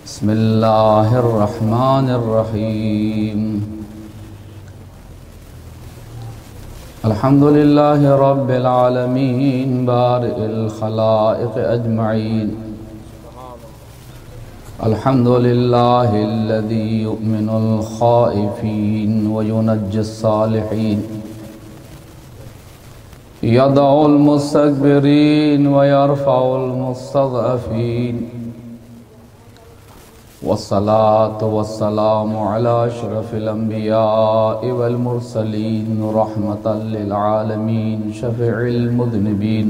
بسم اللہ الرحمن الرحیم الحمدللہ رب العالمین بارئ الخلائق اجمعین الحمدللہ الذی یؤمن الخائفین وینجی الصالحین یدعو المستکبرین ویرفع المستضعفین والصلاة والسلام على اشرف الانبیاء والمرسلین رحمة للعالمین شفیع المذنبین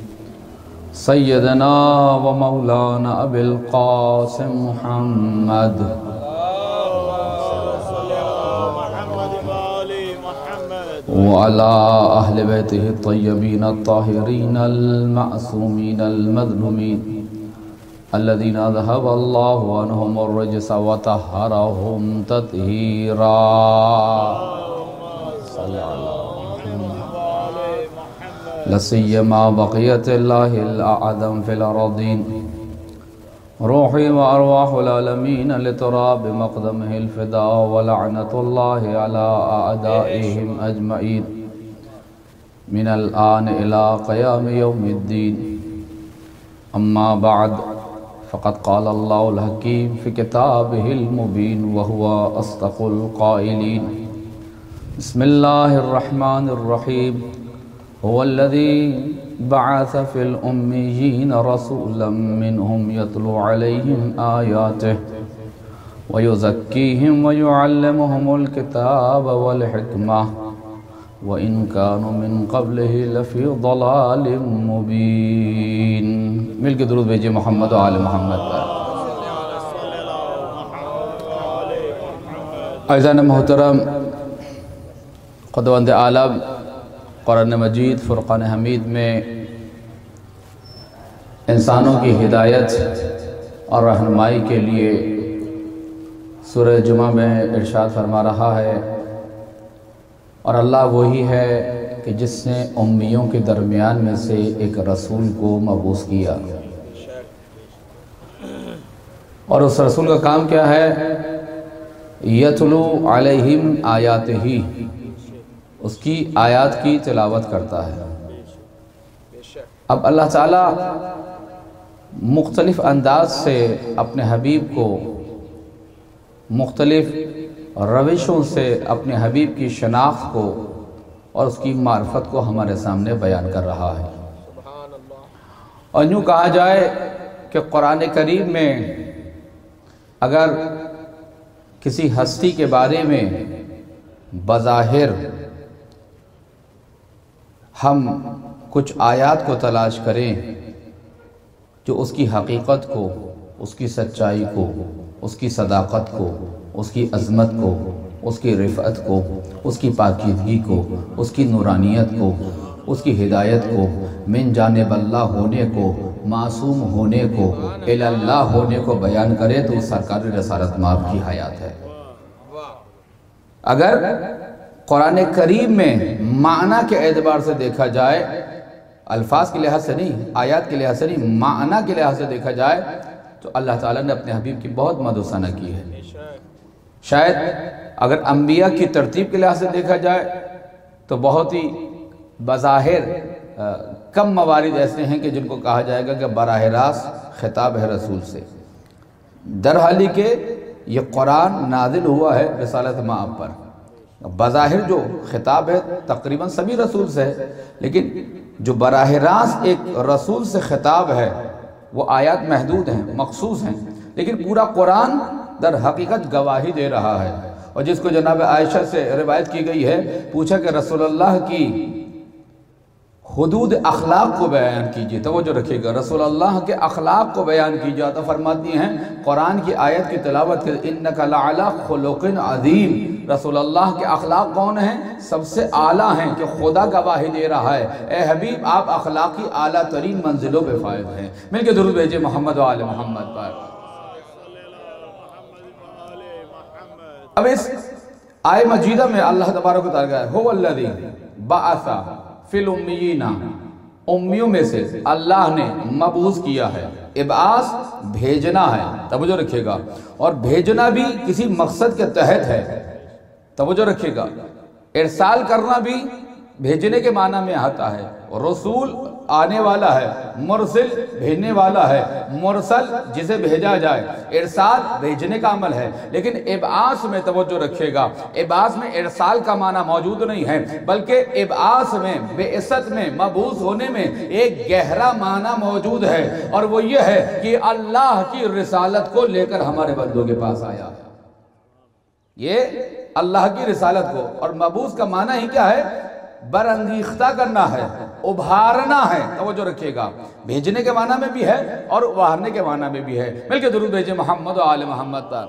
سیدنا و مولانا ابی القاسم محمد وعلى اہل بیتہ الطیبین الطاہرین المعصومین المظلومین الذين ذهب الله عنهم الرجس وطهرهم تطهيرا صلى الله لسيما بقية الله الأعظم في الأراضين روحي وأرواح العالمين لتراب مقدمه الفداء ولعنة الله على أعدائهم أجمعين من الآن إلى قيام يوم الدين أما بعد فقد قال الله الحكيم في كتابه المبين وهو أصدق القائلين بسم الله الرحمن الرحيم هو الذي بعث في الأميين رسولا منهم يتلو عليهم آياته ويزكيهم ويعلمهم الكتاب والحكمة وَإِن كَانُوا مِن قَبْلِهِ لَفِي ضَلَالٍ مُبِينٍ مل کے درود بھیجئے محمد و آل محمد پر۔ عزیزان محترم، خداوند عالم قرآن مجید فرقان حمید میں انسانوں کی ہدایت اور رہنمائی کے لیے سورہ جمعہ میں ارشاد فرما رہا ہے، اور اللہ وہی ہے کہ جس نے امیوں کے درمیان میں سے ایک رسول کو مبعوث کیا، اور اس رسول کا کام کیا ہے؟ یتلو علیہم آیاتہ، اس کی آیات کی تلاوت کرتا ہے۔ اب اللہ تعالیٰ مختلف انداز سے اپنے حبیب کو مختلف روشوں سے اپنے حبیب کی شناخت کو اور اس کی معرفت کو ہمارے سامنے بیان کر رہا ہے۔ اور یوں کہا جائے کہ قرآن کریم میں اگر کسی ہستی کے بارے میں بظاہر ہم کچھ آیات کو تلاش کریں جو اس کی حقیقت کو، اس کی سچائی کو، اس کی صداقت کو، اس کی عظمت کو، اس کی رفعت کو، اس کی پاکیزگی کو، اس کی نورانیت کو، اس کی ہدایت کو، من جانب اللہ ہونے کو، معصوم ہونے کو، الی اللہ ہونے کو بیان کرے تو سرکار رسالت مآب کی حیات ہے۔ اگر قرآن کریم میں معنی کے اعتبار سے دیکھا جائے، الفاظ کے لحاظ سے نہیں، آیات کے لحاظ سے نہیں، معنی کے لحاظ سے دیکھا جائے تو اللہ تعالیٰ نے اپنے حبیب کی بہت مدح و ثنا کی ہے۔ شاید اگر انبیاء کی ترتیب کے لحاظ سے دیکھا جائے تو بہت ہی بظاہر کم موارد ایسے ہیں کہ جن کو کہا جائے گا کہ براہ راست خطاب ہے رسول سے، درحالی کہ یہ قرآن نازل ہوا ہے رسالت مآب پر۔ بظاہر جو خطاب ہے تقریباً سبھی رسول سے ہے، لیکن جو براہ راست ایک رسول سے خطاب ہے وہ آیات محدود ہیں، مخصوص ہیں، لیکن پورا قرآن در حقیقت گواہی دے رہا ہے۔ اور جس کو جناب عائشہ سے روایت کی گئی ہے، پوچھا کہ رسول اللہ کی حدود اخلاق کو بیان کیجئے، توجہ رکھیے گا، رسول اللہ کے اخلاق کو بیان کیجئے، تو فرماتی ہیں قرآن کی آیت کی تلاوت کے انک لعلی خلق عظیم، رسول اللہ کے اخلاق کون ہیں؟ سب سے اعلیٰ ہیں، کہ خدا گواہی دے رہا ہے اے حبیب آپ اخلاقی اعلیٰ ترین منزلوں پہ فائز ہیں۔ مل کے درود بھیجئے محمد و آل محمد پر۔ اب اس آیہ مجیدہ میں اللہ تبارک و تعالیٰ ہے هو الذی بعث فی الامیین، امیوں میں سے اللہ نے مبعوث کیا ہے، ابعاث بھیجنا ہے، توجہ رکھیے گا، اور بھیجنا بھی کسی مقصد کے تحت ہے، توجہ رکھیے گا۔ ارسال کرنا بھی بھیجنے کے معنی میں آتا ہے، رسول آنے والا ہے، مرسل بھیجنے والا ہے، مرسل جسے بھیجا جائے، ارسال بھیجنے کا عمل ہے۔ لیکن ابعاث میں توجہ رکھیے گا، ابعاث میں ارسال کا معنی موجود نہیں ہے، بلکہ ابعاث میں، بعثت میں، مبعوث ہونے میں ایک گہرا معنی موجود ہے، اور وہ یہ ہے کہ اللہ کی رسالت کو لے کر ہمارے بندوں کے پاس آیا ہے، یہ اللہ کی رسالت کو۔ اور مبعوث کا معنی ہی کیا ہے؟ برانگیختہ کرنا ہے، ابھارنا ہے، توجہ رکھیے گا۔ بھیجنے کے معنی میں بھی ہے اور ابھارنے کے معنی میں بھی ہے۔ مل کے درود بھیجیں محمد و آل محمد پر۔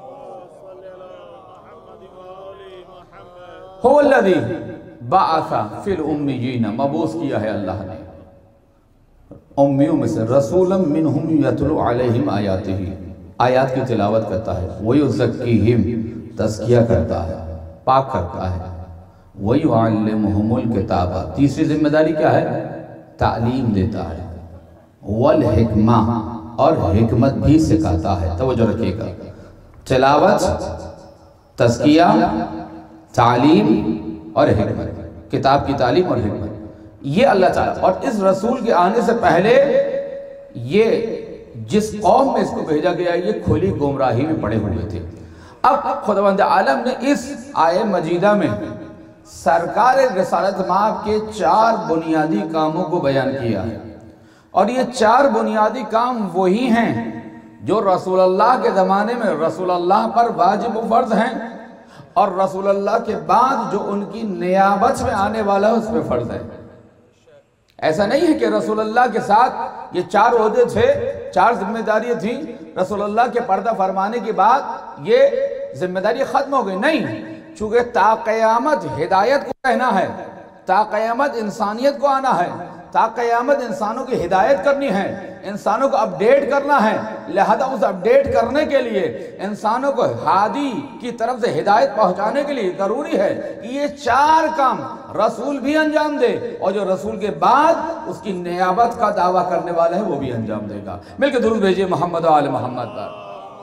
هو الذی بعث فی الامیین، مبعوث کیا ہے اللہ نے امیوں میں سے، رسولا منہم یتلو علیہم آیاتہ، آیات کی تلاوت کرتا ہے، ویزکیہم، تزکیہ کرتا ہے، پاک کرتا ہے، وَيُعَلِّمُهُمُ الْكِتَابَ، تیسری ذمہ داری کیا ہے؟ تعلیم دیتا ہے، وَالْحِکْمَةِ، اور حکمت بھی سکھاتا ہے، توجہ رکھیے گا۔ تلاوت، تزکیہ، تعلیم اور حکمت، کتاب کی تعلیم اور حکمت، یہ اللہ تعالیٰ۔ اور اس رسول کے آنے سے پہلے یہ جس قوم میں اس کو بھیجا گیا یہ کھلی گمراہی میں پڑے ہوئے تھے۔ اب خداوند عالم نے اس آیہ مجیدہ میں سرکار رسالت مآب کے 4 بنیادی کاموں کو بیان کیا ہے، اور یہ 4 بنیادی کام وہی ہیں جو رسول اللہ کے زمانے میں رسول اللہ پر واجب و فرض ہیں، اور رسول اللہ کے بعد جو ان کی نیابت میں آنے والا ہے اس پہ فرض ہے۔ ایسا نہیں ہے کہ رسول اللہ کے ساتھ یہ 4 عہدے تھے، 4 ذمہ داریاں تھیں، رسول اللہ کے پردہ فرمانے کے بعد یہ ذمہ داری ختم ہو گئی، نہیں، چونکہ تا قیامت ہدایت کو رہنا ہے، تا قیامت انسانیت کو آنا ہے، تا قیامت انسانوں کی ہدایت کرنی ہے، انسانوں کو اپڈیٹ کرنا ہے، لہذا اس اپڈیٹ کرنے کے لیے انسانوں کو ہادی کی طرف سے ہدایت پہنچانے کے لیے ضروری ہے کہ یہ 4 کام رسول بھی انجام دے، اور جو رسول کے بعد اس کی نیابت کا دعویٰ کرنے والا ہے وہ بھی انجام دے گا۔ مل کے درود بھیجئے محمد و آل محمد پر۔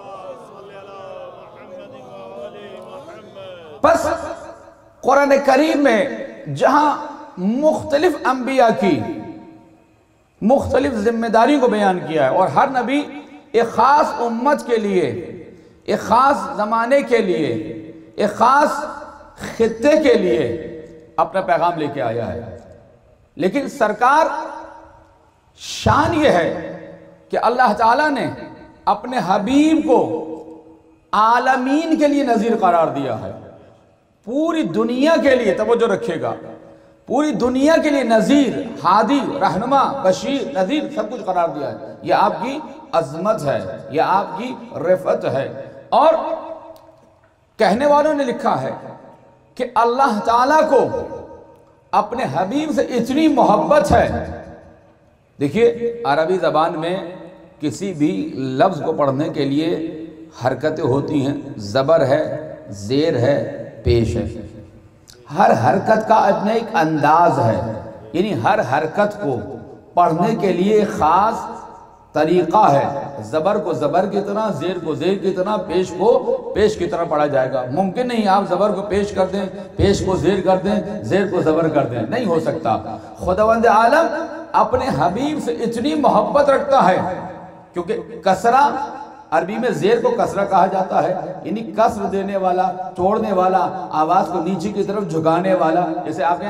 بس قرآن کریم میں جہاں مختلف انبیاء کی مختلف ذمہ داری کو بیان کیا ہے، اور ہر نبی ایک خاص امت کے لیے، ایک خاص زمانے کے لیے، ایک خاص خطے کے لیے اپنا پیغام لے کے آیا ہے، لیکن سرکار شان یہ ہے کہ اللہ تعالیٰ نے اپنے حبیب کو عالمین کے لیے نذیر قرار دیا ہے، پوری دنیا کے لیے، توجہ رکھیے گا، پوری دنیا کے لیے نذیر، ہادی، رہنما، بشیر، نذیر سب کچھ قرار دیا ہے۔ یہ آپ کی عظمت ہے، یہ آپ کی رفعت ہے۔ اور کہنے والوں نے لکھا ہے کہ اللہ تعالیٰ کو اپنے حبیب سے اتنی محبت ہے۔ دیکھیے عربی زبان میں کسی بھی لفظ کو پڑھنے کے لیے حرکتیں ہوتی ہیں، زبر ہے، زیر ہے، پیش ہے، ہر حرکت کا اپنا ایک انداز ہے، یعنی ہر حرکت کو پڑھنے کے لیے ایک خاص طریقہ ہے، زبر کو زبر کی طرح، زیر کو زیر کی طرح، پیش کو پیش کی طرح پڑھا جائے گا۔ ممکن نہیں آپ زبر کو پیش کر دیں، پیش کو زیر کر دیں، زیر کو زبر کر دیں، نہیں ہو سکتا۔ خداوند عالم اپنے حبیب سے اتنی محبت رکھتا ہے، کیونکہ کسرہ عربی میں زیر کو کسرہ کہا جاتا ہے، یعنی کسر دینے والا، توڑنے والا، آواز کو نیچے کی طرف جھکانے والا، جیسے آپ نے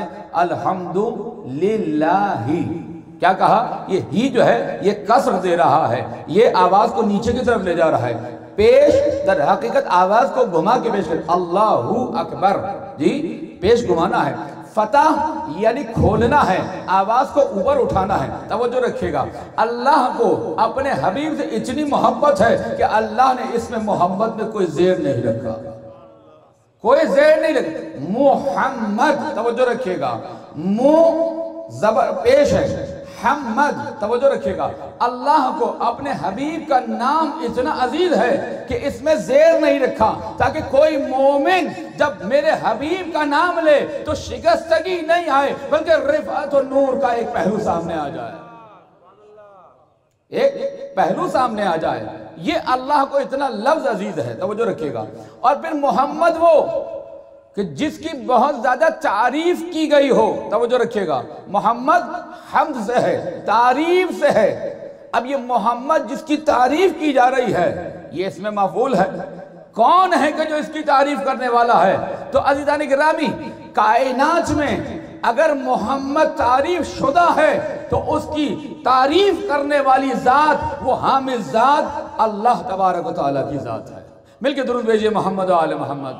الحمدللہ کیا کہا، یہ ہی جو ہے یہ کسر دے رہا ہے، یہ آواز کو نیچے کی طرف لے جا رہا ہے۔ پیش در حقیقت آواز کو گھما کے پیش کر، اللہ اکبر، جی پیش گھمانا ہے۔ فتح یعنی کھولنا ہے، آواز کو اوپر اٹھانا ہے۔ توجہ رکھیے گا، اللہ کو اپنے حبیب سے اتنی محبت ہے کہ اللہ نے اس میں محبت میں کوئی زیر نہیں رکھا، کوئی زیر نہیں رکھا۔ محمد، توجہ رکھیے گا، زبر پیش ہے، حمد، توجہ رکھیے گا، اللہ کو اپنے حبیب کا نام اتنا عزیز ہے کہ اس میں زیر نہیں رکھا، تاکہ کوئی مومن جب میرے حبیب کا نام لے تو شکستگی نہیں آئے، بلکہ رفعت و نور کا ایک پہلو سامنے آ جائے۔ ایک پہلو سامنے آ جائے، یہ اللہ کو اتنا لفظ عزیز ہے، توجہ رکھیے گا۔ اور پھر محمد وہ کہ جس کی بہت زیادہ تعریف کی گئی ہو، توجہ رکھیے گا، محمد حمد سے ہے، تعریف سے ہے۔ اب یہ محمد جس کی تعریف کی جا رہی ہے، یہ اس میں مفعول ہے، کون ہے کہ جو اس کی تعریف کرنے والا ہے؟ تو عزیزان گرامی، کائنات میں اگر محمد تعریف شدہ ہے تو اس کی تعریف کرنے والی ذات، وہ حامد ذات اللہ تبارک و تعالیٰ کی ذات ہے۔ مل کے درود بھیجئے محمد و آل محمد۔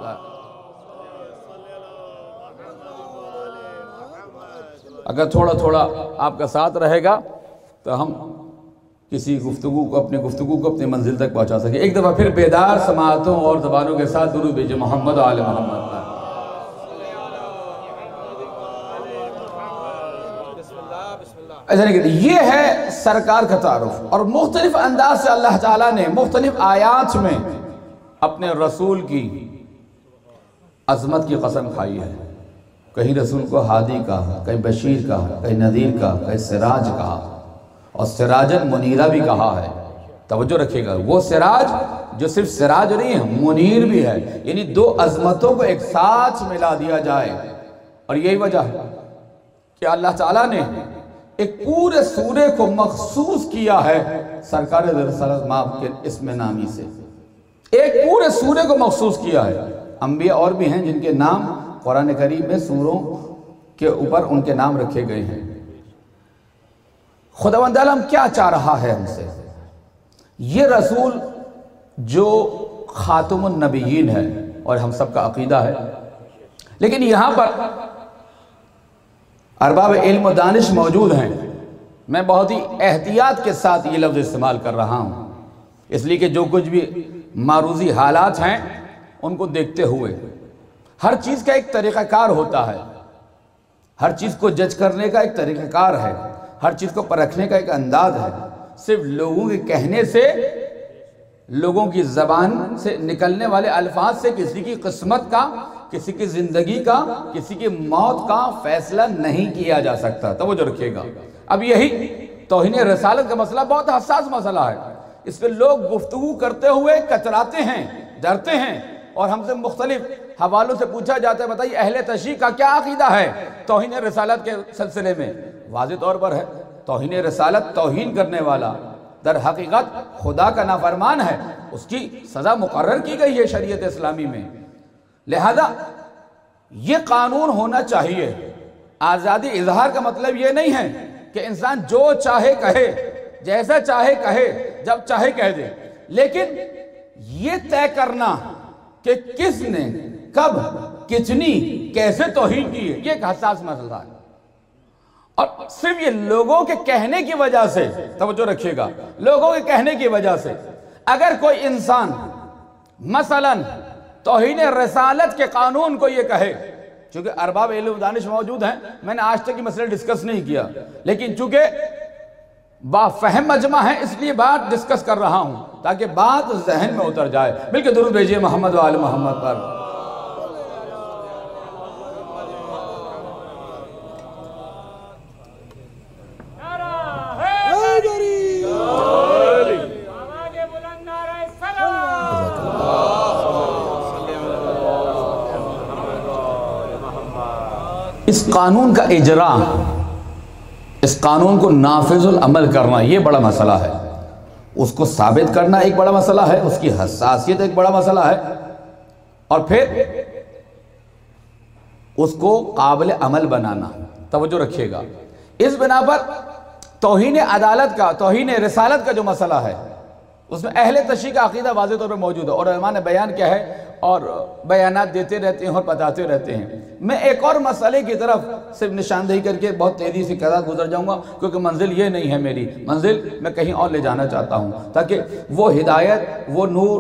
اگر تھوڑا تھوڑا آپ کا ساتھ رہے گا تو ہم کسی گفتگو کو، اپنی گفتگو کو اپنی منزل تک پہنچا سکیں۔ ایک دفعہ پھر بیدار سماعتوں اور زبانوں کے ساتھ درود بھیجئے محمد و آل محمد۔ ایسا نہیں کہتے، یہ ہے سرکار کا تعارف، اور مختلف انداز سے اللہ تعالیٰ نے مختلف آیات میں اپنے رسول کی عظمت کی قسم کھائی ہے۔ کہیں رسول کو ہادی کہا، کہیں بشیر کہا، کہیں نذیر کہا، کہیں سراج کہا، اور سراجن منیرہ بھی کہا ہے۔ توجہ رکھیے گا، وہ سراج جو صرف سراج نہیں ہے، منیر بھی ہے، یعنی دو عظمتوں کو ایک ساتھ ملا دیا جائے۔ اور یہی وجہ ہے کہ اللہ تعالیٰ نے ایک پورے سورے کو مخصوص کیا ہے سرکار رسالت مآب کے اسم نامی سے، ایک پورے سورے کو مخصوص کیا ہے۔ انبیاء اور بھی ہیں جن کے نام قرآن کریم میں سوروں کے اوپر ان کے نام رکھے گئے ہیں۔ خداوند عالم کیا چاہ رہا ہے ہم سے؟ یہ رسول جو خاتم النبیین ہے اور ہم سب کا عقیدہ ہے، لیکن یہاں پر ارباب علم و دانش موجود ہیں، میں بہت ہی احتیاط کے ساتھ یہ لفظ استعمال کر رہا ہوں، اس لیے کہ جو کچھ بھی معروضی حالات ہیں ان کو دیکھتے ہوئے ہر چیز کا ایک طریقہ کار ہوتا ہے، ہر چیز کو جج کرنے کا ایک طریقہ کار ہے، ہر چیز کو پرکھنے کا ایک انداز ہے۔ صرف لوگوں کے کہنے سے، لوگوں کی زبان سے نکلنے والے الفاظ سے کسی کی قسمت کا، کسی کی زندگی کا، کسی کی موت کا فیصلہ نہیں کیا جا سکتا۔ توجہ رکھیے گا، اب یہی توہین رسالت کا مسئلہ بہت حساس مسئلہ ہے، اس پہ لوگ گفتگو کرتے ہوئے کتراتے ہیں، ڈرتے ہیں، اور ہم سے مختلف حوالوں سے پوچھا جاتا ہے بتائیے اہل تشیع کا کیا عقیدہ ہے توہین رسالت کے سلسلے میں؟ واضح طور پر ہے، توہین رسالت توہین کرنے والا در حقیقت خدا کا نافرمان ہے، اس کی سزا مقرر کی گئی ہے شریعت اسلامی میں۔ لہذا یہ قانون ہونا چاہیے۔ آزادی اظہار کا مطلب یہ نہیں ہے کہ انسان جو چاہے کہے، جیسا چاہے کہے، جب چاہے کہہ دے، لیکن یہ طے کرنا کہ کس نے، کب، کتنی، کیسے توہین کی ہے، یہ ایک حساس مسئلہ ہے۔ اور صرف یہ لوگوں کے کہنے کی وجہ سے، توجہ رکھیے گا، لوگوں کے کہنے کی وجہ سے اگر کوئی انسان مثلاً توہین رسالت کے قانون کو یہ کہے، چونکہ ارباب علم و دانش موجود ہیں، میں نے آج تک یہ مسئلہ ڈسکس نہیں کیا، لیکن چونکہ فہم مجمع ہے اس لیے بات ڈسکس کر رہا ہوں تاکہ بات ذہن میں اتر جائے۔ مل کے درود بھیجئے محمد و آل محمد پر۔ اس قانون کا اجرا، اس قانون کو نافذ العمل کرنا، یہ بڑا مسئلہ ہے۔ اس کو ثابت کرنا ایک بڑا مسئلہ ہے، اس کی حساسیت ایک بڑا مسئلہ ہے، اور پھر اس کو قابل عمل بنانا۔ توجہ رکھیے گا، اس بنا پر توہین عدالت کا، توہین رسالت کا جو مسئلہ ہے، اس میں اہل تشیع کا عقیدہ واضح طور پر موجود ہے، اور علماء نے بیان کیا ہے اور بیانات دیتے رہتے ہیں اور بتاتے رہتے ہیں۔ میں ایک اور مسئلے کی طرف صرف نشاندہی کر کے بہت تیزی سے گزر جاؤں گا، کیونکہ منزل یہ نہیں ہے میری منزل، میں کہیں اور لے جانا چاہتا ہوں تاکہ وہ ہدایت، وہ نور،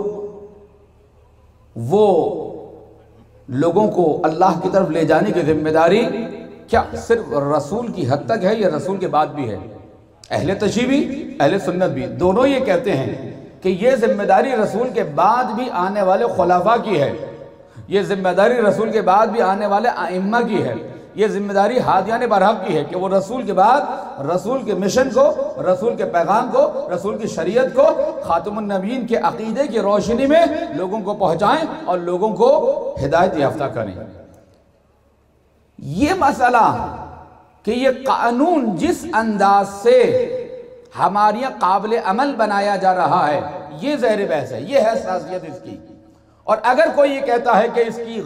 وہ لوگوں کو اللہ کی طرف لے جانے کی ذمہ داری کیا صرف رسول کی حد تک ہے یا رسول کے بعد بھی ہے؟ اہل تشیع بھی، اہل سنت بھی، دونوں یہ کہتے ہیں کہ یہ ذمہ داری رسول کے بعد بھی آنے والے خلفاء کی ہے، یہ ذمہ داری رسول کے بعد بھی آنے والے ائمہ کی ہے، یہ ذمہ داری ہادیان برحق کی ہے کہ وہ رسول کے بعد رسول کے مشن کو، رسول کے پیغام کو، رسول کی شریعت کو خاتم النبیین کے عقیدے کی روشنی میں لوگوں کو پہنچائیں اور لوگوں کو ہدایت یافتہ کریں۔ یہ مسئلہ کہ یہ قانون جس انداز سے ہمارے یہاں قابل عمل بنایا جا رہا ہے، یہ زہر بحث ہے، یہ ہے حساسیت اس کی۔ اور اگر کوئی یہ کہتا ہے کہ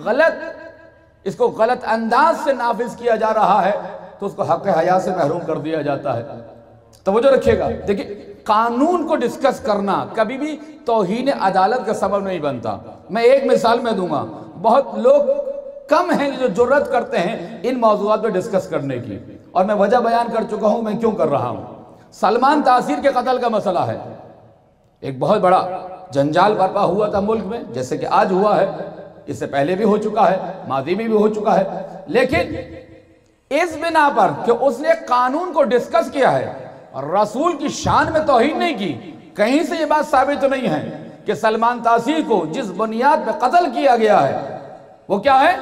اس کو غلط انداز سے نافذ کیا جا رہا ہے تو اس کو حق حیات سے محروم کر دیا جاتا ہے۔ توجہ رکھیے گا، دیکھیں قانون کو ڈسکس کرنا کبھی بھی توہین عدالت کا سبب نہیں بنتا۔ میں ایک مثال میں دوں گا، بہت لوگ کم ہیں جو جرأت کرتے ہیں ان موضوعات پہ ڈسکس کرنے کی، اور میں وجہ بیان کر چکا ہوں میں کیوں کر رہا ہوں۔ سلمان تاثیر کے قتل کا مسئلہ ہے، ایک بہت بڑا جنجال برپا ہوا تھا ملک میں، جیسے کہ آج ہوا ہے، اس سے پہلے بھی ہو چکا ہے، ماضی میں بھی ہو چکا ہے، لیکن اس بنا پر کہ اس نے قانون کو ڈسکس کیا ہے اور رسول کی شان میں توہین نہیں کی، کہیں سے یہ بات ثابت نہیں ہے کہ سلمان تاثیر کو جس بنیاد پہ قتل کیا گیا ہے وہ کیا ہے؟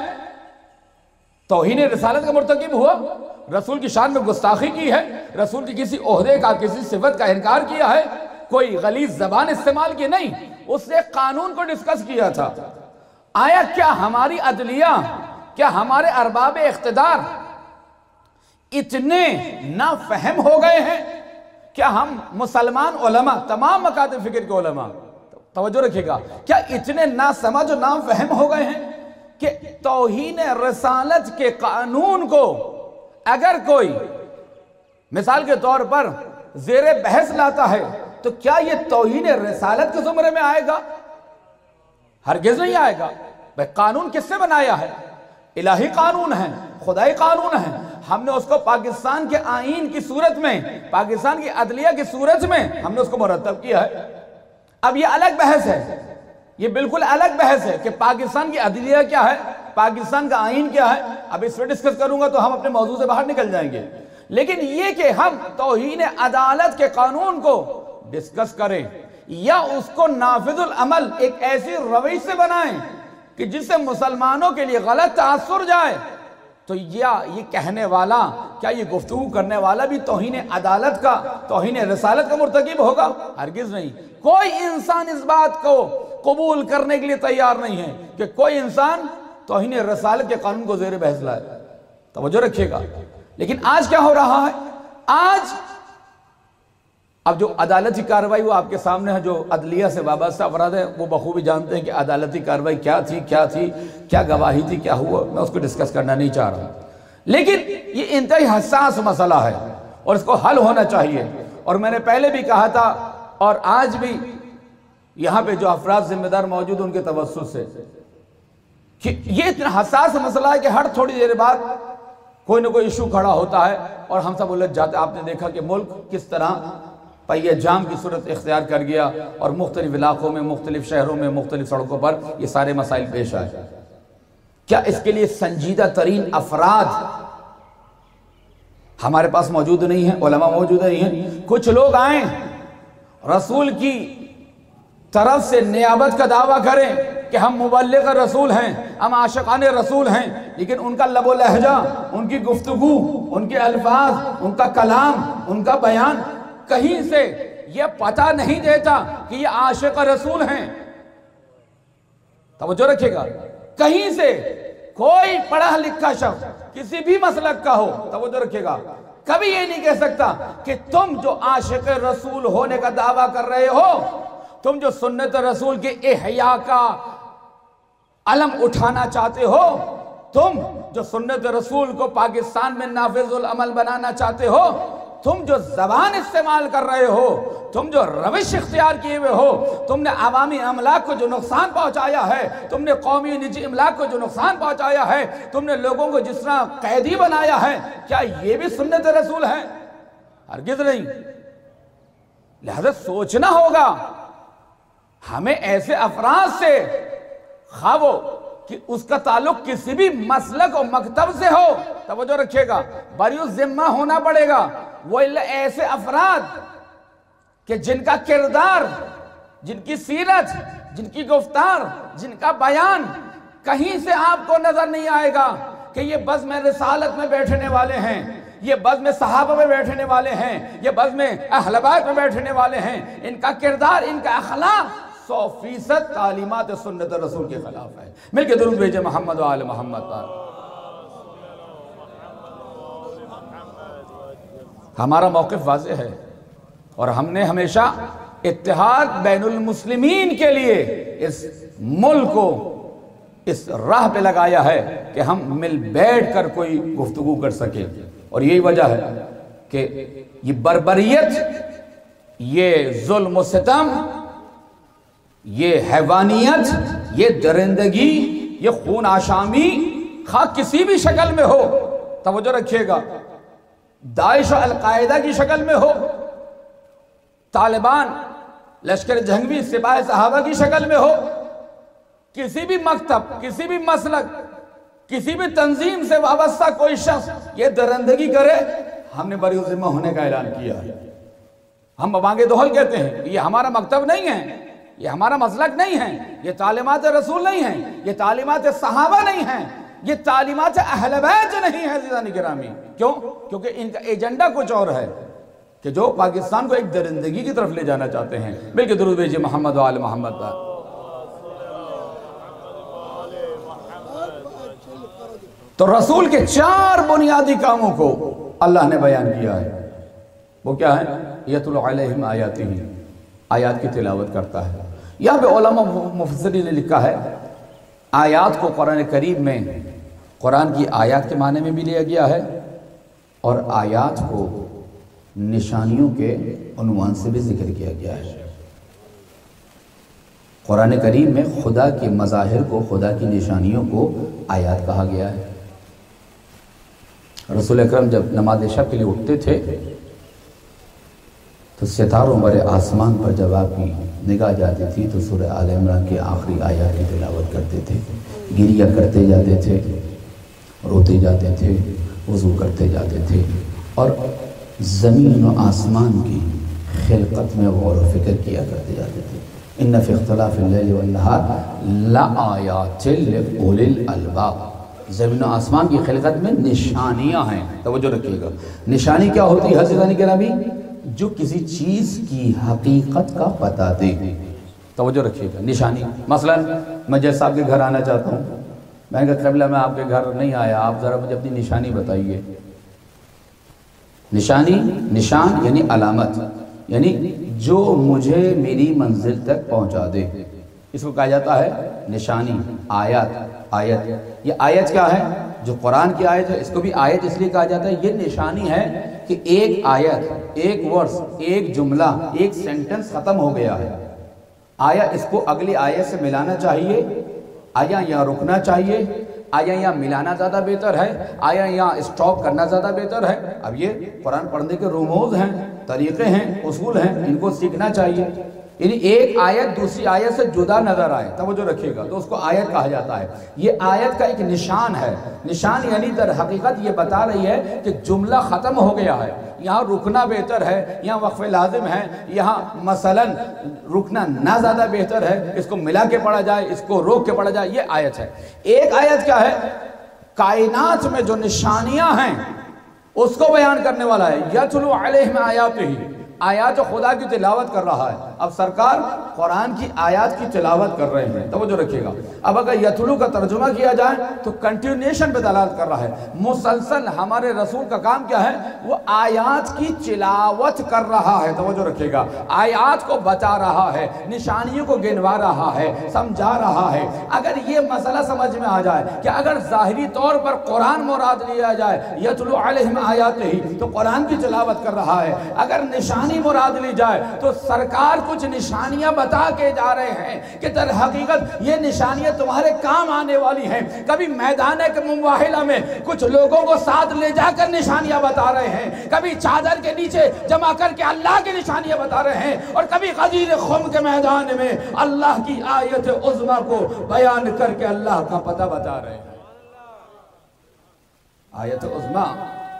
توہین رسالت کا مرتکب ہوا، رسول کی شان میں گستاخی کی ہے، رسول کی کسی عہدے کا کسی صفت کا انکار کیا ہے، کوئی غلیظ زبان استعمال کی نہیں، اس نے قانون کو ڈسکس کیا تھا۔ آیا کیا ہماری عدلیہ، کیا ہمارے ارباب اقتدار اتنے نافہم ہو گئے ہیں؟ کیا ہم مسلمان علماء، تمام مکاتب فکر کے علماء، توجہ رکھیے گا، کیا اتنے ناسمجھ و نافہم ہو گئے ہیں کہ توہین رسالت کے قانون کو اگر کوئی مثال کے طور پر زیر بحث لاتا ہے تو کیا یہ توہین رسالت کے زمرے میں آئے گا؟ ہرگز نہیں آئے گا۔ بھئی قانون کس سے بنایا ہے؟ الہی قانون ہے، خدائی قانون ہے، ہم نے اس کو پاکستان کے آئین کی صورت میں، پاکستان کی عدلیہ کی صورت میں ہم نے اس کو مرتب کیا ہے۔ اب یہ الگ بحث ہے، یہ بالکل الگ بحث ہے کہ پاکستان کی عدلیہ کیا ہے، پاکستان کا آئین کیا ہے۔ اب اس پہ ڈسکس کروں گا تو ہم اپنے موضوع سے باہر نکل جائیں گے، لیکن یہ کہ ہم توہین عدالت کے قانون کو ڈسکس کریں یا اس کو نافذ العمل ایک ایسی روش سے بنائیں کہ جس سے مسلمانوں کے لیے غلط تاثر جائے، تو یہ کہنے والا، کیا یہ گفتگو کرنے والا بھی توہین عدالت کا، توہین رسالت کا مرتکب ہوگا؟ ہرگز نہیں۔ کوئی انسان اس بات کو قبول کرنے کے لیے تیار نہیں ہے کہ کوئی انسان توہین رسالت کے قانون کو زیر بحث لائے۔ توجہ رکھیے گا، لیکن آج کیا ہو رہا ہے؟ آج اب جو عدالتی کارروائی وہ آپ کے سامنے ہے، جو عدلیہ سے وابستہ افراد ہیں وہ بخوبی جانتے ہیں کہ عدالتی کارروائی کیا تھی، کیا گواہی تھی، کیا ہوا، میں اس کو ڈسکس کرنا نہیں چاہ رہا ہوں، لیکن یہ انتہائی حساس مسئلہ ہے اور اس کو حل ہونا چاہیے۔ اور میں نے پہلے بھی کہا تھا اور آج بھی یہاں پہ جو افراد ذمہ دار موجود ان کے توسط سے، کہ یہ اتنا حساس مسئلہ ہے کہ ہر تھوڑی دیر بعد کوئی نہ کوئی ایشو کھڑا ہوتا ہے اور ہم سب الجھ جاتے ہیں۔ آپ نے دیکھا کہ ملک کس طرح پہیہ جام کی صورت اختیار کر گیا اور مختلف علاقوں میں، مختلف شہروں میں، مختلف سڑکوں پر یہ سارے مسائل پیش آئے۔ کیا اس کے لیے سنجیدہ ترین افراد ہمارے پاس موجود نہیں ہیں، علماء موجود نہیں ہیں؟ کچھ لوگ آئیں رسول کی طرف سے نیابت کا دعویٰ کریں کہ ہم مبلغ رسول ہیں، ہم عاشقان رسول ہیں، لیکن ان کا لب و لہجہ، ان کی گفتگو، ان کے الفاظ، ان کا کلام، ان کا بیان کہیں سے یہ پتہ نہیں دیتا کہ یہ عاشق رسول ہیں۔ توجہ رکھے گا، کہیں سے کوئی پڑھا لکھا شخص کسی بھی مسلک کا ہو، توجہ رکھے گا، کبھی یہ نہیں کہہ سکتا کہ تم جو عاشق رسول ہونے کا دعویٰ کر رہے ہو، تم جو سنت رسول کے احیاء کا علم اٹھانا چاہتے ہو، تم جو سنت رسول کو پاکستان میں نافذ العمل بنانا چاہتے ہو، تم جو زبان استعمال کر رہے ہو، تم جو روش اختیار کیے ہوئے ہو، تم نے عوامی املاک کو جو نقصان پہنچایا ہے، تم نے قومی نجی املاک کو جو نقصان پہنچایا ہے، تم نے لوگوں کو جس طرح قیدی بنایا ہے، کیا یہ بھی سنت رسول ہے؟ ہرگز نہیں۔ لہذا سوچنا ہوگا ہمیں ایسے افراد سے، خواہ وہ کہ اس کا تعلق کسی بھی مسلک و مکتب سے ہو، توجہ رکھیے گا، بری الذمہ ہونا پڑے گا۔ وہ ایسے افراد کہ جن کا کردار، جن کی سیرت، جن کی گفتار، جن کا بیان کہیں سے آپ کو نظر نہیں آئے گا کہ کہ یہ بزم رسالت میں بیٹھنے والے ہیں، یہ بزم صحابہ میں بیٹھنے والے ہیں، یہ بزم اہل بیت میں بیٹھنے والے ہیں، ان کا کردار، ان کا اخلاق 100% تعلیمات سنت رسول کے خلاف ہے۔ مل کے درود بھیجے محمد و آل محمد پر۔ ہمارا موقف واضح ہے اور ہم نے ہمیشہ اتحاد بین المسلمین کے لیے اس ملک کو اس راہ پہ لگایا ہے کہ ہم مل بیٹھ کر کوئی گفتگو کر سکیں، اور یہی وجہ ہے کہ یہ بربریت، یہ ظلم و ستم، یہ حیوانیت، یہ درندگی، یہ خون آشامی خواہ کسی بھی شکل میں ہو، توجہ رکھیے گا، داعش و القاعدہ کی شکل میں ہو، طالبان، لشکر جنگی، سپاہ صحابہ کی شکل میں ہو، کسی بھی مکتب، کسی بھی مسلک، کسی بھی تنظیم سے وابستہ کوئی شخص یہ درندگی کرے، ہم نے بری ذمہ ہونے کا اعلان کیا ہے۔ ہم ببانگ دہل کہتے ہیں یہ ہمارا مکتب نہیں ہے، یہ ہمارا مسلک نہیں ہے، یہ تعلیمات رسول نہیں ہیں، یہ تعلیمات صحابہ نہیں ہیں، یہ تعلیمات اہل بیت نہیں ہے عزیزان گرامی۔ کیوں؟ کیونکہ ان کا ایجنڈا کچھ اور ہے کہ جو پاکستان کو ایک درندگی کی طرف لے جانا چاہتے ہیں۔ مل کے درود بھیجئے محمد و آل محمد پر۔ تو رسول کے 4 بنیادی کاموں کو اللہ نے بیان کیا ہے، وہ کیا ہے؟ یتلو علیہم آیاتہ، آیات کی تلاوت کرتا ہے۔ یہاں پہ علماء مفسرین نے لکھا ہے آیات کو قرآن کریم میں قرآن کی آیات کے معنی میں بھی لیا گیا ہے، اور آیات کو نشانیوں کے عنوان سے بھی ذکر کیا گیا ہے۔ قرآن کریم میں خدا کے مظاہر کو، خدا کی نشانیوں کو آیات کہا گیا ہے۔ رسول اکرم جب نماز شب کے لیے اٹھتے تھے تو ستاروں بر آسمان پر جب آپ کی نگاہ جاتی تھی تو سورہ آل عمران کے آخری آیات کی تلاوت کرتے تھے، گریہ کرتے جاتے تھے، روتے جاتے تھے، وضو کرتے جاتے تھے، اور زمین و آسمان کی خلقت میں غور و فکر کیا کرتے جاتے تھے۔ ان فی اختلاف اللیل والنہار لآیات لأولی الالباب، زمین و آسمان کی خلقت میں نشانیاں ہیں۔ توجہ رکھیے گا، نشانی کیا ہوتی ہے عزیزان گرامی؟ جو کسی چیز کی حقیقت کا پتہ دے۔ توجہ رکھیے گا، نشانی۔ مثلا میں جیسا آپ کے گھر آنا چاہتا ہوں، میں نے کہا قبلہ میں آپ کے گھر نہیں آیا، آپ ذرا مجھے اپنی نشانی بتائیے۔ نشانی، نشان یعنی علامت، یعنی جو مجھے میری منزل تک پہنچا دے، اس کو کہا جاتا ہے نشانی۔ آیات، آیت، یہ آیت کیا ہے؟ جو قرآن کی آیت ہے، اس کو بھی آیت اس لیے کہا جاتا ہے، یہ نشانی ہے کہ ایک آیت، ایک ورس، ایک جملہ، ایک سینٹنس ختم ہو گیا ہے، آیا اس کو اگلی آیت سے ملانا چاہیے، آیا یہاں رکنا چاہیے، آیا یہاں ملانا زیادہ بہتر ہے، آیا یہاں اسٹاپ کرنا زیادہ بہتر ہے۔ اب یہ قرآن پڑھنے کے رموز ہیں، طریقے ہیں، اصول ہیں، ان کو سیکھنا چاہیے۔ یعنی ایک آیت دوسری آیت سے جدا نظر آئے، توجہ رکھیے گا، تو اس کو آیت کہا جاتا ہے۔ یہ آیت کا ایک نشان ہے، نشان یعنی در حقیقت یہ بتا رہی ہے کہ جملہ ختم ہو گیا ہے، یہاں رکنا بہتر ہے، یہاں وقف لازم ہے، یہاں مثلا رکنا نہ زیادہ بہتر ہے، اس کو ملا کے پڑھا جائے، اس کو روک کے پڑھا جائے، یہ آیت ہے۔ ایک آیت کیا ہے؟ کائنات میں جو نشانیاں ہیں اس کو بیان کرنے والا ہے۔ یتلو علیہم آیاتہ، آیات خدا کی تلاوت کر رہا ہے۔ اب سرکار قرآن کی آیات کی تلاوت کر رہے ہیں، توجہ رکھیے گا۔ اب اگر یتلو کا ترجمہ کیا جائے تو کنٹینیوشن پہ دلالت کر رہا ہے، مسلسل ہمارے رسول کا کام کیا ہے؟ وہ آیات کی تلاوت کر رہا ہے، توجہ رکھیے گا، آیات کو بتا رہا ہے، نشانیوں کو گنوا رہا ہے، سمجھا رہا ہے۔ اگر یہ مسئلہ سمجھ میں آ جائے کہ اگر ظاہری طور پر قرآن مراد لیا جائے، یتلو علیہم آیاتہ، تو قرآن کی تلاوت کر رہا ہے۔ اگر نشانی مراد لی جائے تو سرکار کچھ نشانیاں بتا کے جا رہے ہیں کہ در حقیقت یہ نشانیاں تمہارے کام آنے والی ہیں۔ کبھی میدان کے مباحلہ میں کچھ لوگوں کو ساتھ لے جا کر نشانیاں بتا رہے ہیں، کبھی چادر کے نیچے جمع کر کے اللہ کی نشانیاں بتا رہے ہیں، اور کبھی غدیر خم کے میدان میں اللہ کی آیت عظمیٰ کو بیان کر کے اللہ کا پتہ بتا رہے ہیں۔ آیت عظمیٰ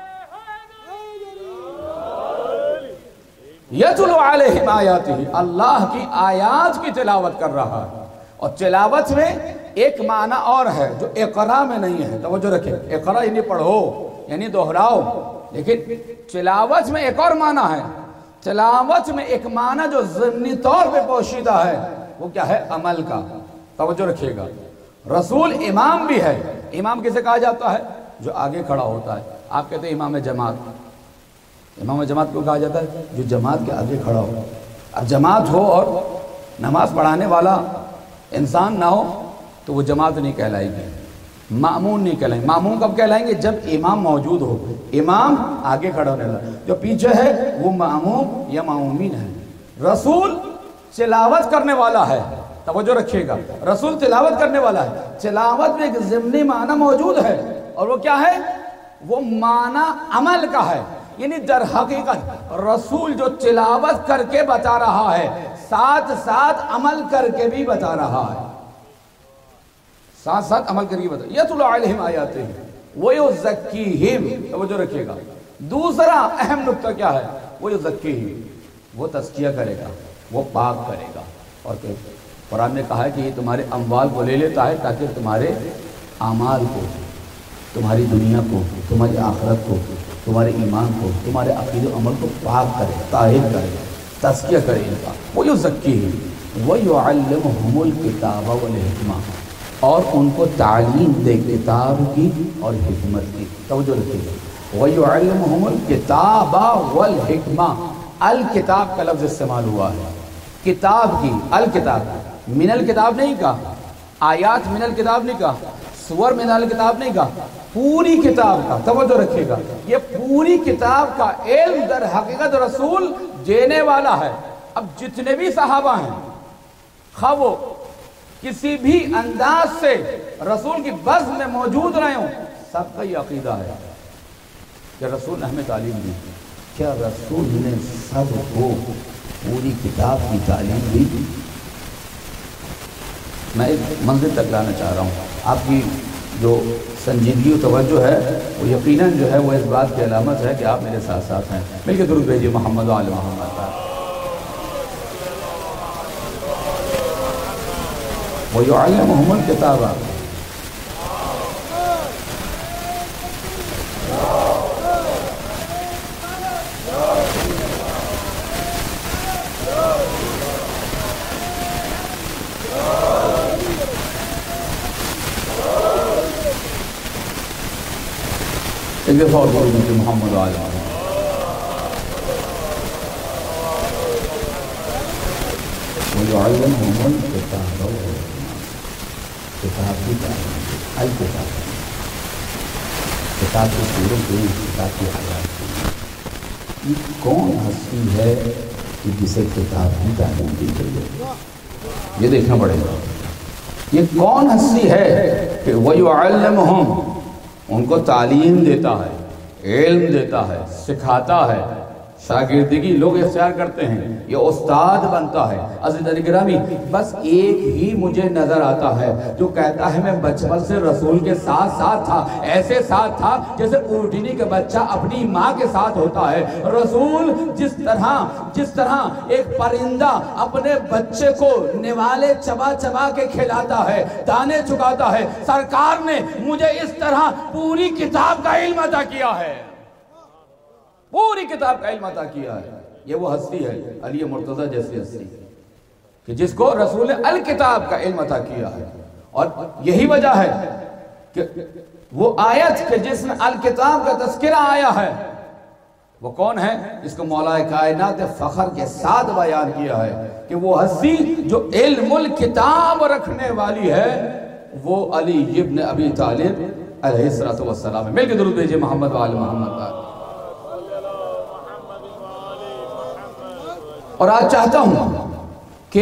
یتلو علیہم آیاتہ، اللہ کی آیات کی تلاوت کر رہا ہے، اور تلاوت میں ایک معنی اور ہے جو اقرا میں نہیں ہے، توجہ رکھیں، اقرا یعنی پڑھو یعنی دہراؤ، لیکن تلاوت میں ایک اور معنی ہے۔ تلاوت میں ایک معنی جو ضمنی طور پہ پوشیدہ ہے، وہ کیا ہے؟ عمل کا، توجہ رکھیے گا۔ رسول امام بھی ہے۔ امام کسے کہا جاتا ہے؟ جو آگے کھڑا ہوتا ہے۔ آپ کہتے ہیں امام جماعت، امام جماعت کو کہا جاتا ہے جو جماعت کے آگے کھڑا ہو۔ اب جماعت ہو اور نماز پڑھانے والا انسان نہ ہو تو وہ جماعت نہیں کہلائے گی، مأمون نہیں کہلائیں گے۔ مأمون کب کہلائیں گے؟ جب امام موجود ہو، امام آگے کھڑا ہونے والا، جو پیچھے ہے وہ مأموم یا مأمومین ہے۔ رسول تلاوت کرنے والا ہے، توجہ رکھیے گا، رسول تلاوت کرنے والا ہے۔ تلاوت میں ایک ضمنی معنی موجود ہے، اور وہ کیا ہے؟ وہ معنی عمل کا ہے، یعنی در حقیقت رسول جو تلاوت کر کے بتا رہا ہے، ساتھ ساتھ عمل کر کے بھی بتا رہا ہے، ساتھ ساتھ عمل کر کے بتا۔ یتلو علیہم آیاتہ ویزکیہم، توجہ رکھیے گا۔ دوسرا اہم نکتہ کیا ہے؟ ویزکیہم، وہ تزکیہ کرے گا، وہ پاک کرے گا۔ اور کہ قرآن نے کہا ہے کہ یہ تمہارے اموال کو لے لیتا ہے تاکہ تمہارے اعمال کو، تمہاری دنیا کو، تمہاری آخرت کو، تمہارے ایمان کو، تمہارے عقید و عمل کو پاک کرے، طاہر کرے، تزکیہ کرے ان کا۔ وَيُزَكِّيهِمْ وَيُعَلِّمُهُمُ الْكِتَابَ وَالْحِکْمَةَ، اور ان کو تعلیم دے کتاب کی اور حکمت کی، توجہ رکھیے گا۔ وَيُعَلِّمُهُمُ الْكِتَابَ وَالْحِکْمَةَ، الکتاب کا لفظ استعمال ہوا ہے، کتاب کی، الکتاب، من الکتاب نہیں کہا، آیات من الکتاب نہیں کہا، سور من الکتاب نہیں کہا، پوری کتاب کا، توجہ رکھیے گا۔ یہ پوری کتاب کا علم در حقیقت رسول دینے والا ہے۔ اب جتنے بھی صحابہ ہیں، خواہ وہ کسی بھی انداز سے رسول کی بزم میں موجود رہے ہوں، سب کا یہ عقیدہ ہے کہ رسول نے ہمیں تعلیم دی۔ کیا رسول نے سب کو پوری کتاب کی تعلیم دی؟ میں ایک منزل تک لانا چاہ رہا ہوں۔ آپ کی جو سنجیدگی و توجہ ہے وہ یقیناً جو ہے وہ اس بات کی علامت ہے کہ آپ میرے ساتھ ساتھ ہیں۔ مل کے درود بھیجیے محمد و آل محمد۔ وَيُعَلِّمُهُمُ الْكِتَابَ، ایک دفعہ اور درود بھیجیے محمد و آل محمد۔ وَيُعَلِّمُهُمُ الْكِتَابَ وَالْحِکْمَةَ، کتاب کی تعلیم، الکتاب، کتاب کی صورت ہوئی، کتاب کی آیات ہوئی۔ یہ کون ہستی ہے کہ جسے کتاب کی تعلیم دی گئی ہے؟ یہ دیکھنا پڑے گا، یہ کون ہستی ہے کہ وَيُعَلِّمُهُمْ، ان کو تعلیم دیتا ہے، علم دیتا ہے، سکھاتا ہے، شاگردگی لوگ اختیار کرتے ہیں، یہ استاد بنتا ہے۔ عزیزان گرامی، بس ایک ہی مجھے نظر آتا ہے جو کہتا ہے میں بچپن سے رسول کے ساتھ ساتھ تھا، ایسے ساتھ تھا جیسے اونٹنی کا بچہ اپنی ماں کے ساتھ ہوتا ہے۔ رسول جس طرح ایک پرندہ اپنے بچے کو نوالے چبا چبا کے کھلاتا ہے، دانے چکاتا ہے، سرکار نے مجھے اس طرح پوری کتاب کا علم عطا کیا ہے، پوری کتاب کا علم عطا کیا ہے۔ یہ وہ ہستی ہے، علی مرتضیٰ جیسی ہستی، کہ جس کو رسول الکتاب کا علم عطا کیا ہے۔ اور یہی وجہ ہے کہ وہ آیت کہ جس میں الکتاب کا تذکرہ آیا ہے، وہ کون ہے؟ جس کو مولا کائنات فخر کے ساتھ بیان کیا ہے کہ وہ ہستی جو علم الکتاب رکھنے والی ہے، وہ علی ابن ابی طالب علیہ السلام ہے۔ مل کے درود بھیجئے محمد و آل محمد۔ اور آج چاہتا ہوں کہ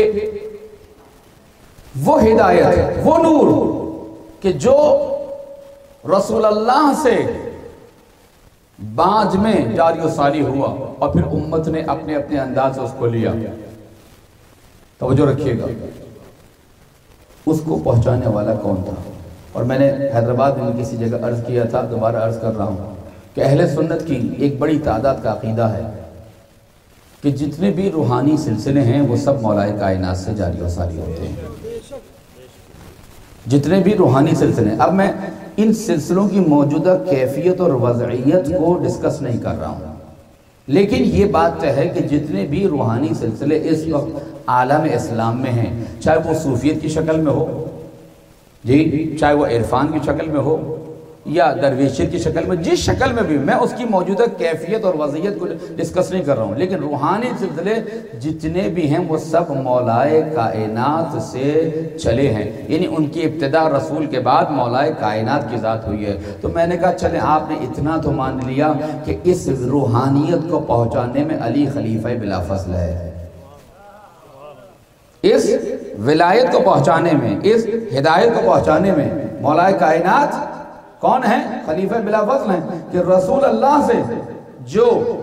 وہ ہدایت، وہ نور کہ جو رسول اللہ سے بعد میں جاری و ساری ہوا اور پھر امت نے اپنے اپنے انداز سے اس کو لیا، توجہ رکھیے گا، اس کو پہنچانے والا کون تھا؟ اور میں نے حیدرآباد میں کسی جگہ عرض کیا تھا، دوبارہ عرض کر رہا ہوں کہ اہل سنت کی ایک بڑی تعداد کا عقیدہ ہے کہ جتنے بھی روحانی سلسلے ہیں وہ سب مولا کائنات سے جاری و ساری ہوتے ہیں۔ جتنے بھی روحانی سلسلے، اب میں ان سلسلوں کی موجودہ کیفیت اور وضعیت کو ڈسکس نہیں کر رہا ہوں، لیکن یہ بات ہے کہ جتنے بھی روحانی سلسلے اس وقت عالم اسلام میں ہیں، چاہے وہ صوفیت کی شکل میں ہو جی، چاہے وہ عرفان کی شکل میں ہو یا درویشیت کی شکل میں، جس شکل میں بھی، میں اس کی موجودہ کیفیت اور وضعیت کو ڈسکس نہیں کر رہا ہوں، لیکن روحانی سلسلے جتنے بھی ہیں وہ سب مولائے کائنات سے چلے ہیں، یعنی ان کی ابتدا رسول کے بعد مولائے کائنات کی ذات ہوئی ہے۔ تو میں نے کہا چلیں آپ نے اتنا تو مان لیا کہ اس روحانیت کو پہنچانے میں علی خلیفہ بلا فضل ہے، اس ولایت کو پہنچانے میں، اس ہدایت کو پہنچانے میں مولائے کائنات کون ہیں؟ خلیفہ بلا فضل ہیں، کہ رسول اللہ سے جو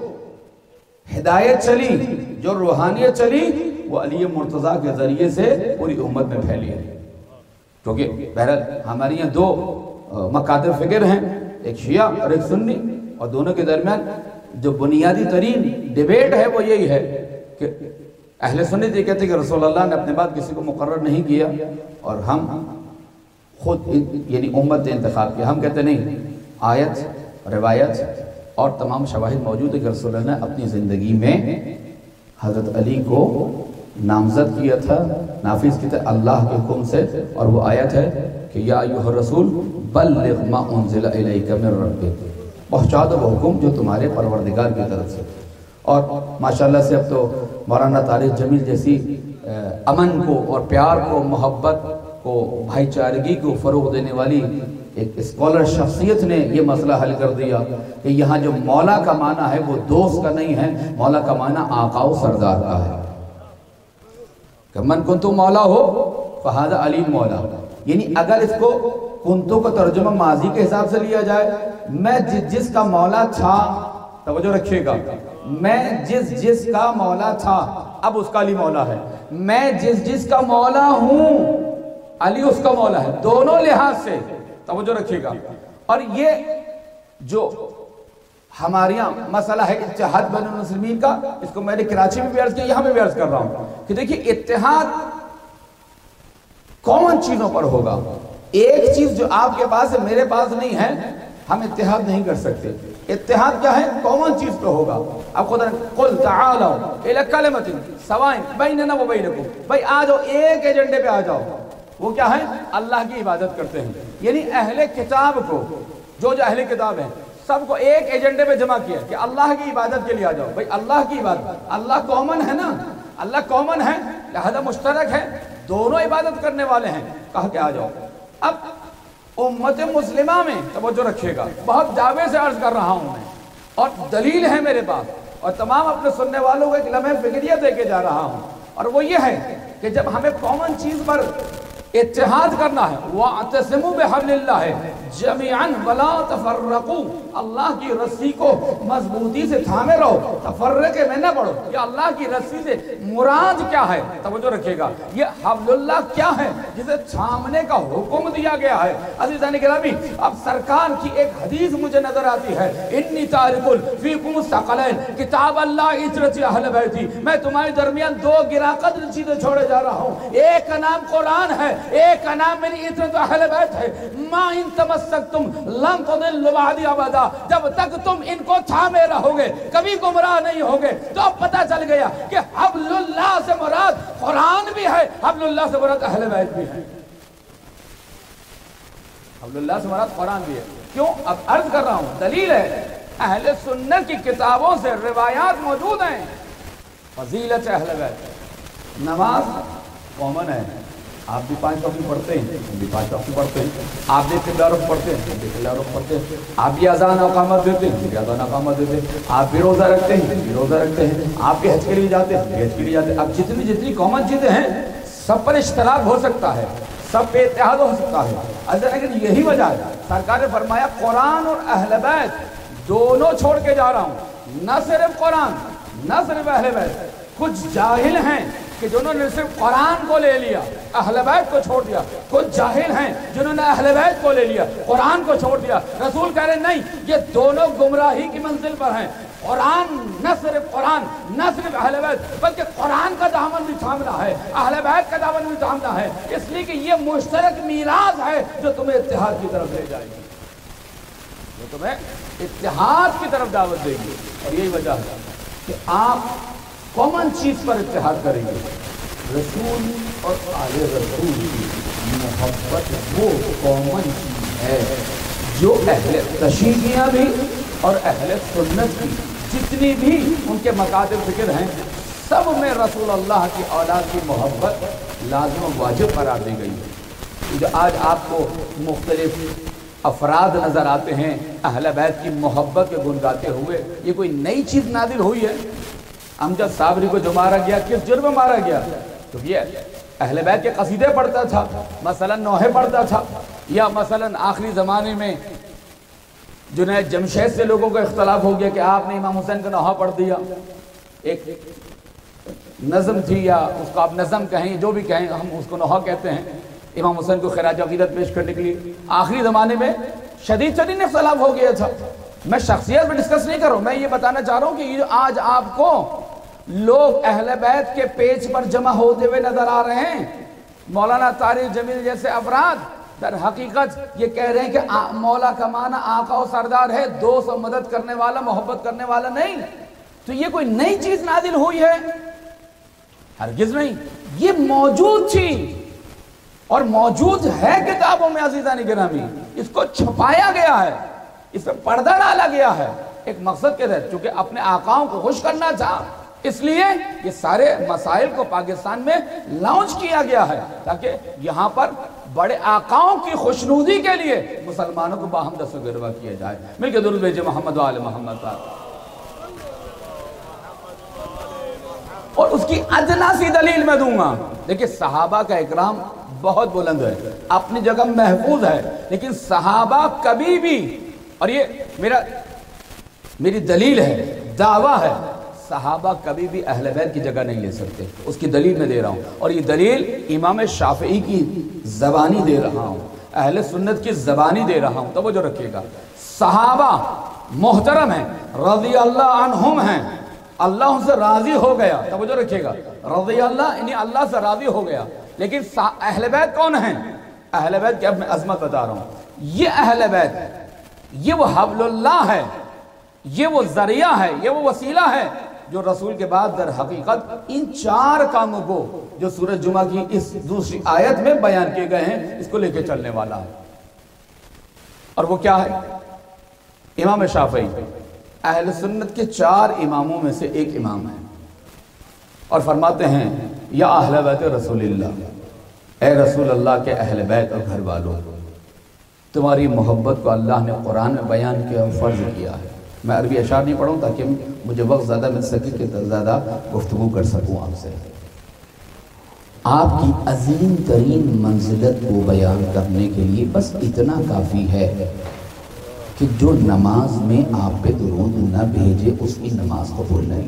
ہدایت چلی، جو روحانیت چلی، وہ علی مرتضیٰ کے ذریعے سے پوری امت میں پھیلی ہے۔ کیونکہ بہرحال ہماری یہاں دو مکاتب فکر ہیں، ایک شیعہ اور ایک سنی، اور دونوں کے درمیان جو بنیادی ترین ڈیبیٹ ہے وہ یہی ہے کہ اہل سنت یہ کہتے ہیں کہ رسول اللہ نے اپنے بعد کسی کو مقرر نہیں کیا اور ہم خود یعنی امت نے انتخاب کیا۔ ہم کہتے نہیں، آیت، روایت اور تمام شواہد موجود ہے کہ رسول اللہ نے اپنی زندگی میں حضرت علی کو نامزد کیا تھا، نافذ کیا تھا اللہ کے حکم سے، اور وہ آیت ہے کہ یا ایھا الرسول بلغ ما انزل الیک من ربک، پہنچا دو وہ حکم جو تمہارے پروردگار کی طرف سے۔ اور ماشاءاللہ سے اب تو مولانا طارق جمیل جیسی امن کو اور پیار کو، محبت کو، بھائی چارگی کو فروغ دینے والی ایک اسکالر شخصیت نے یہ مسئلہ حل کر دیا کہ یہاں جو مولا کا معنی ہے وہ دوست کا نہیں ہے، مولا کا معنی آقا و سردار کا ہے، کہ من کنتو مولا ہو فہذا علی مولا، یعنی اگر اس کو کنتو کا ترجمہ ماضی کے حساب سے لیا جائے، میں جس کا مولا تھا، توجہ رکھیے گا، میں جس کا مولا تھا اب اس کا علی مولا ہے، میں جس کا مولا ہوں علی اس کا مولا ہے، دونوں لحاظ سے توجہ رکھیے گا۔ اور یہ جو ہمارے یہاں مسئلہ ہے اتحاد بین المسلمین کا، اس کو میں نے کراچی میں بھی عرض کیا، یہاں میں بھی عرض کر رہا ہوں کہ دیکھیں اتحاد کون چیزوں پر ہوگا؟ ایک چیز جو آپ کے پاس ہے میرے پاس نہیں ہے، ہم اتحاد نہیں کر سکتے۔ اتحاد کیا ہے؟ کامن چیز پہ ہوگا۔ اب خدا نے قل تعالوا الی کلمۃ سواء بیننا و بینکم، بھائی آ جاؤ، ایک ایجنڈے پہ آ جاؤ۔ وہ کیا ہے؟ اللہ کی عبادت کرتے ہیں، یعنی اہل کتاب کو، جو اہل کتاب ہیں سب کو ایک ایجنڈے پہ جمع کیا کہ اللہ کی عبادت کے لیے آ جاؤ۔ بھائی اللہ کی عبادت، اللہ کامن ہے نا، اللہ کامن ہے، لہذا مشترک ہے، دونوں عبادت کرنے والے ہیں، کہا کہ آ جاؤ۔ اب امت مسلمہ میں توجہ رکھیے گا، بہت دعوے سے عرض کر رہا ہوں میں، اور دلیل ہے میرے پاس، اور تمام اپنے سننے والوں کو ایک لمحہ فکریہ دے کے جا رہا ہوں، اور وہ یہ ہے کہ جب ہمیں کامن چیز پر اتحاد کرنا ہے، وَاعْتَصِمُوا بِحَبْلِ اللَّهِ جَمِيعًا وَلَا تَفَرَّقُوا، اللہ کی رسی کو مضبوطی سے تھامے رہو، تفرقے میں نہ پڑو۔ یہ اللہ کی رسی سے مراد کیا ہے؟ توجہ رکھیے گا، یہ حبل اللہ کیا ہے جسے تھامنے کا حکم دیا گیا ہے؟ عزیزان گرامی، اب سرکار کی ایک حدیث مجھے نظر آتی ہے، انی تارک فیکم الثقلین کتاب اللہ اجرت اہل بیتی، میں تمہارے درمیان دو گراں قدر چیزیں چھوڑے جا رہا ہوں، ایک کا نام قرآن ہے، ایک کا نام میری عزت اہل بیت ہے۔ ما ان تمسکتم لن تضلوا بعدی ابدا، جب تک تم ان کو تھامے رہو گے کبھی گمراہ نہیں ہوگے۔ تو اب پتہ چل گیا کہ حبل اللہ سے مراد قرآن بھی ہے، حبل اللہ سے مراد اہل بیت بھی ہے، حبل اللہ سے مراد قرآن بھی ہے۔ کیوں؟ اب عرض کر رہا ہوں، دلیل ہے اہل سنت کی کتابوں سے روایات موجود ہیں، فضیلت اہل بیت۔ نماز کامن ہے، آپ بھی 5 وقت پڑھتے ہیں، ہم بھی 5 وقت پڑھتے ہیں، آپ بھی قبلہ رخ پڑھتے ہیں، ہم بھی قبلہ رخ پڑھتے ہیں، آپ بھی اذان اقامت دیتے ہیں، ہم بھی اذان اقامت دیتے ہیں، آپ بھی روزہ رکھتے ہیں، ہم بھی روزہ رکھتے ہیں، آپ بھی حج کے لیے جاتے ہیں، ہم بھی حج کے لیے جاتے ہیں۔ اب جتنی کامن چیزیں ہیں سب پر اشتراک ہو سکتا ہے، سب پہ اتحاد ہو سکتا ہے۔ لیکن یہی وجہ ہے سرکار نے فرمایا قرآن اور اہل بیت دونوں چھوڑ کے جا رہا ہوں، نہ صرف قرآن نہ صرف اہل بیت۔ کچھ جاہل ہیں کہ جنہوں نے صرف قرآن کو لے لیا، اہل بیت کو چھوڑ دیا، کچھ جاہل ہیں جنہوں نے اہل بیت کو لے لیا، قرآن کو چھوڑ دیا۔ رسول کہہ رہے نہیں، یہ دونوں گمراہی کی منزل پر ہیں، قرآن نہ صرف قرآن، نہ صرف اہل بیت، بلکہ قرآن کا دامن بھی تھامنا ہے، اہل بیت کا دامن بھی تھامنا ہے، اس لیے کہ یہ مشترک میراث ہے جو تمہیں اتحاد کی طرف لے جائے گی، جو تمہیں اتحاد کی طرف دعوت دے گی۔ اور یہی وجہ ہے کہ آپ کامن چیز پر اتحاد کریں گے، رسول اور آل رسول کی محبت وہ کامن چیز ہے جو اہل تشیعیہ بھی اور اہل سنت کی جتنی بھی ان کے مکاتب ذکر ہیں، سب میں رسول اللہ کی اولاد کی محبت لازم و واجب قرار دی گئی ہے۔ جو آج آپ کو مختلف افراد نظر آتے ہیں اہل بیت کی محبت کے گن گاتے ہوئے، یہ کوئی نئی چیز نازل ہوئی ہے؟ امجد صابری کو جو مارا گیا کس جرم میں مارا گیا؟ تو یہ اہل بیت کے قصیدے پڑھتا تھا، مثلا نوحے پڑھتا تھا، یا مثلا آخری زمانے میں جنید جمشید سے لوگوں کو اختلاف ہو گیا کہ آپ نے امام حسین کا نوحہ پڑھ دیا، ایک نظم تھی یا اس کو آپ نظم کہیں جو بھی کہیں، ہم اس کو نوحہ کہتے ہیں، امام حسین کو خراج عقیدت پیش کرنے کے لیے آخری زمانے میں شدید اختلاف ہو گیا تھا۔ میں شخصیت میں ڈسکس نہیں کر رہا ہوں، میں یہ بتانا چاہ رہا ہوں کہ یہ آج آپ کو لوگ اہل بیت کے پیج پر جمع ہوتے ہوئے نظر آ رہے ہیں، مولانا طارق جمیل جیسے افراد در حقیقت یہ کہہ رہے ہیں کہ مولا کا معنی آقا و سردار ہے، دوست و مدد کرنے والا، محبت کرنے والا نہیں۔ تو یہ کوئی نئی چیز نازل ہوئی ہے؟ ہرگز نہیں، یہ موجود تھی اور موجود ہے کتابوں میں عزیزان گرامی، اس کو چھپایا گیا ہے، اس پہ پردہ ڈالا گیا ہے ایک مقصد کے تحت، چونکہ اپنے آقاؤں کو خوش کرنا چاہا، اس لیے یہ سارے مسائل کو پاکستان میں لانچ کیا گیا ہے تاکہ یہاں پر بڑے آقاؤں کی خوشنودی کے لیے مسلمانوں کو باہم دست و گروہ کیا جائے۔ مل کے درود بھیجے محمد و آل محمد پر، اور اس کی ادنا سی دلیل میں دوں گا۔ دیکھیں صحابہ کا اکرام بہت بلند ہے، اپنی جگہ محفوظ ہے، لیکن صحابہ کبھی بھی، اور یہ میری دلیل ہے، دعویٰ ہے، صحابہ کبھی بھی اہل بیت کی جگہ نہیں لے سکتے۔ اس کی دلیل میں دے رہا ہوں، اور یہ دلیل امام شافعی کی زبانی دے رہا ہوں، اہل سنت کی زبانی دے رہا ہوں، توجہ رکھیے گا۔ صحابہ محترم ہیں، رضی اللہ عنہم ہیں، اللہ ان سے راضی ہو گیا، توجہ رکھیے گا، رضی اللہ یعنی اللہ سے راضی ہو گیا، لیکن اہل بیت کون ہیں؟ اہل بیت کی اب میں عظمت بتا رہا ہوں، یہ اہل بیت، یہ وہ حبل اللہ ہے، یہ وہ ذریعہ ہے، یہ وہ وسیلہ ہے جو رسول کے بعد در حقیقت ان 4 کاموں کو جو سورہ جمعہ کی اس دوسری آیت میں بیان کیے گئے ہیں اس کو لے کے چلنے والا ہے۔ اور وہ کیا ہے؟ امام شافعی اہل سنت کے 4 اماموں میں سے ایک امام ہے، اور فرماتے ہیں یا اہل بیت رسول اللہ، اے رسول اللہ کے اہل بیت اور گھر والوں، تمہاری محبت کو اللہ نے قرآن میں بیان کیا اور فرض کیا ہے۔ میں عربی اشعار نہیں پڑھوں تاکہ مجھے وقت زیادہ مل سکے کہ زیادہ گفتگو کر سکوں آپ سے۔ آپ کی عظیم ترین منزلت کو بیان کرنے کے لیے بس اتنا کافی ہے کہ جو نماز میں آپ پہ درود نہ بھیجے اس کی نماز قبول نہیں۔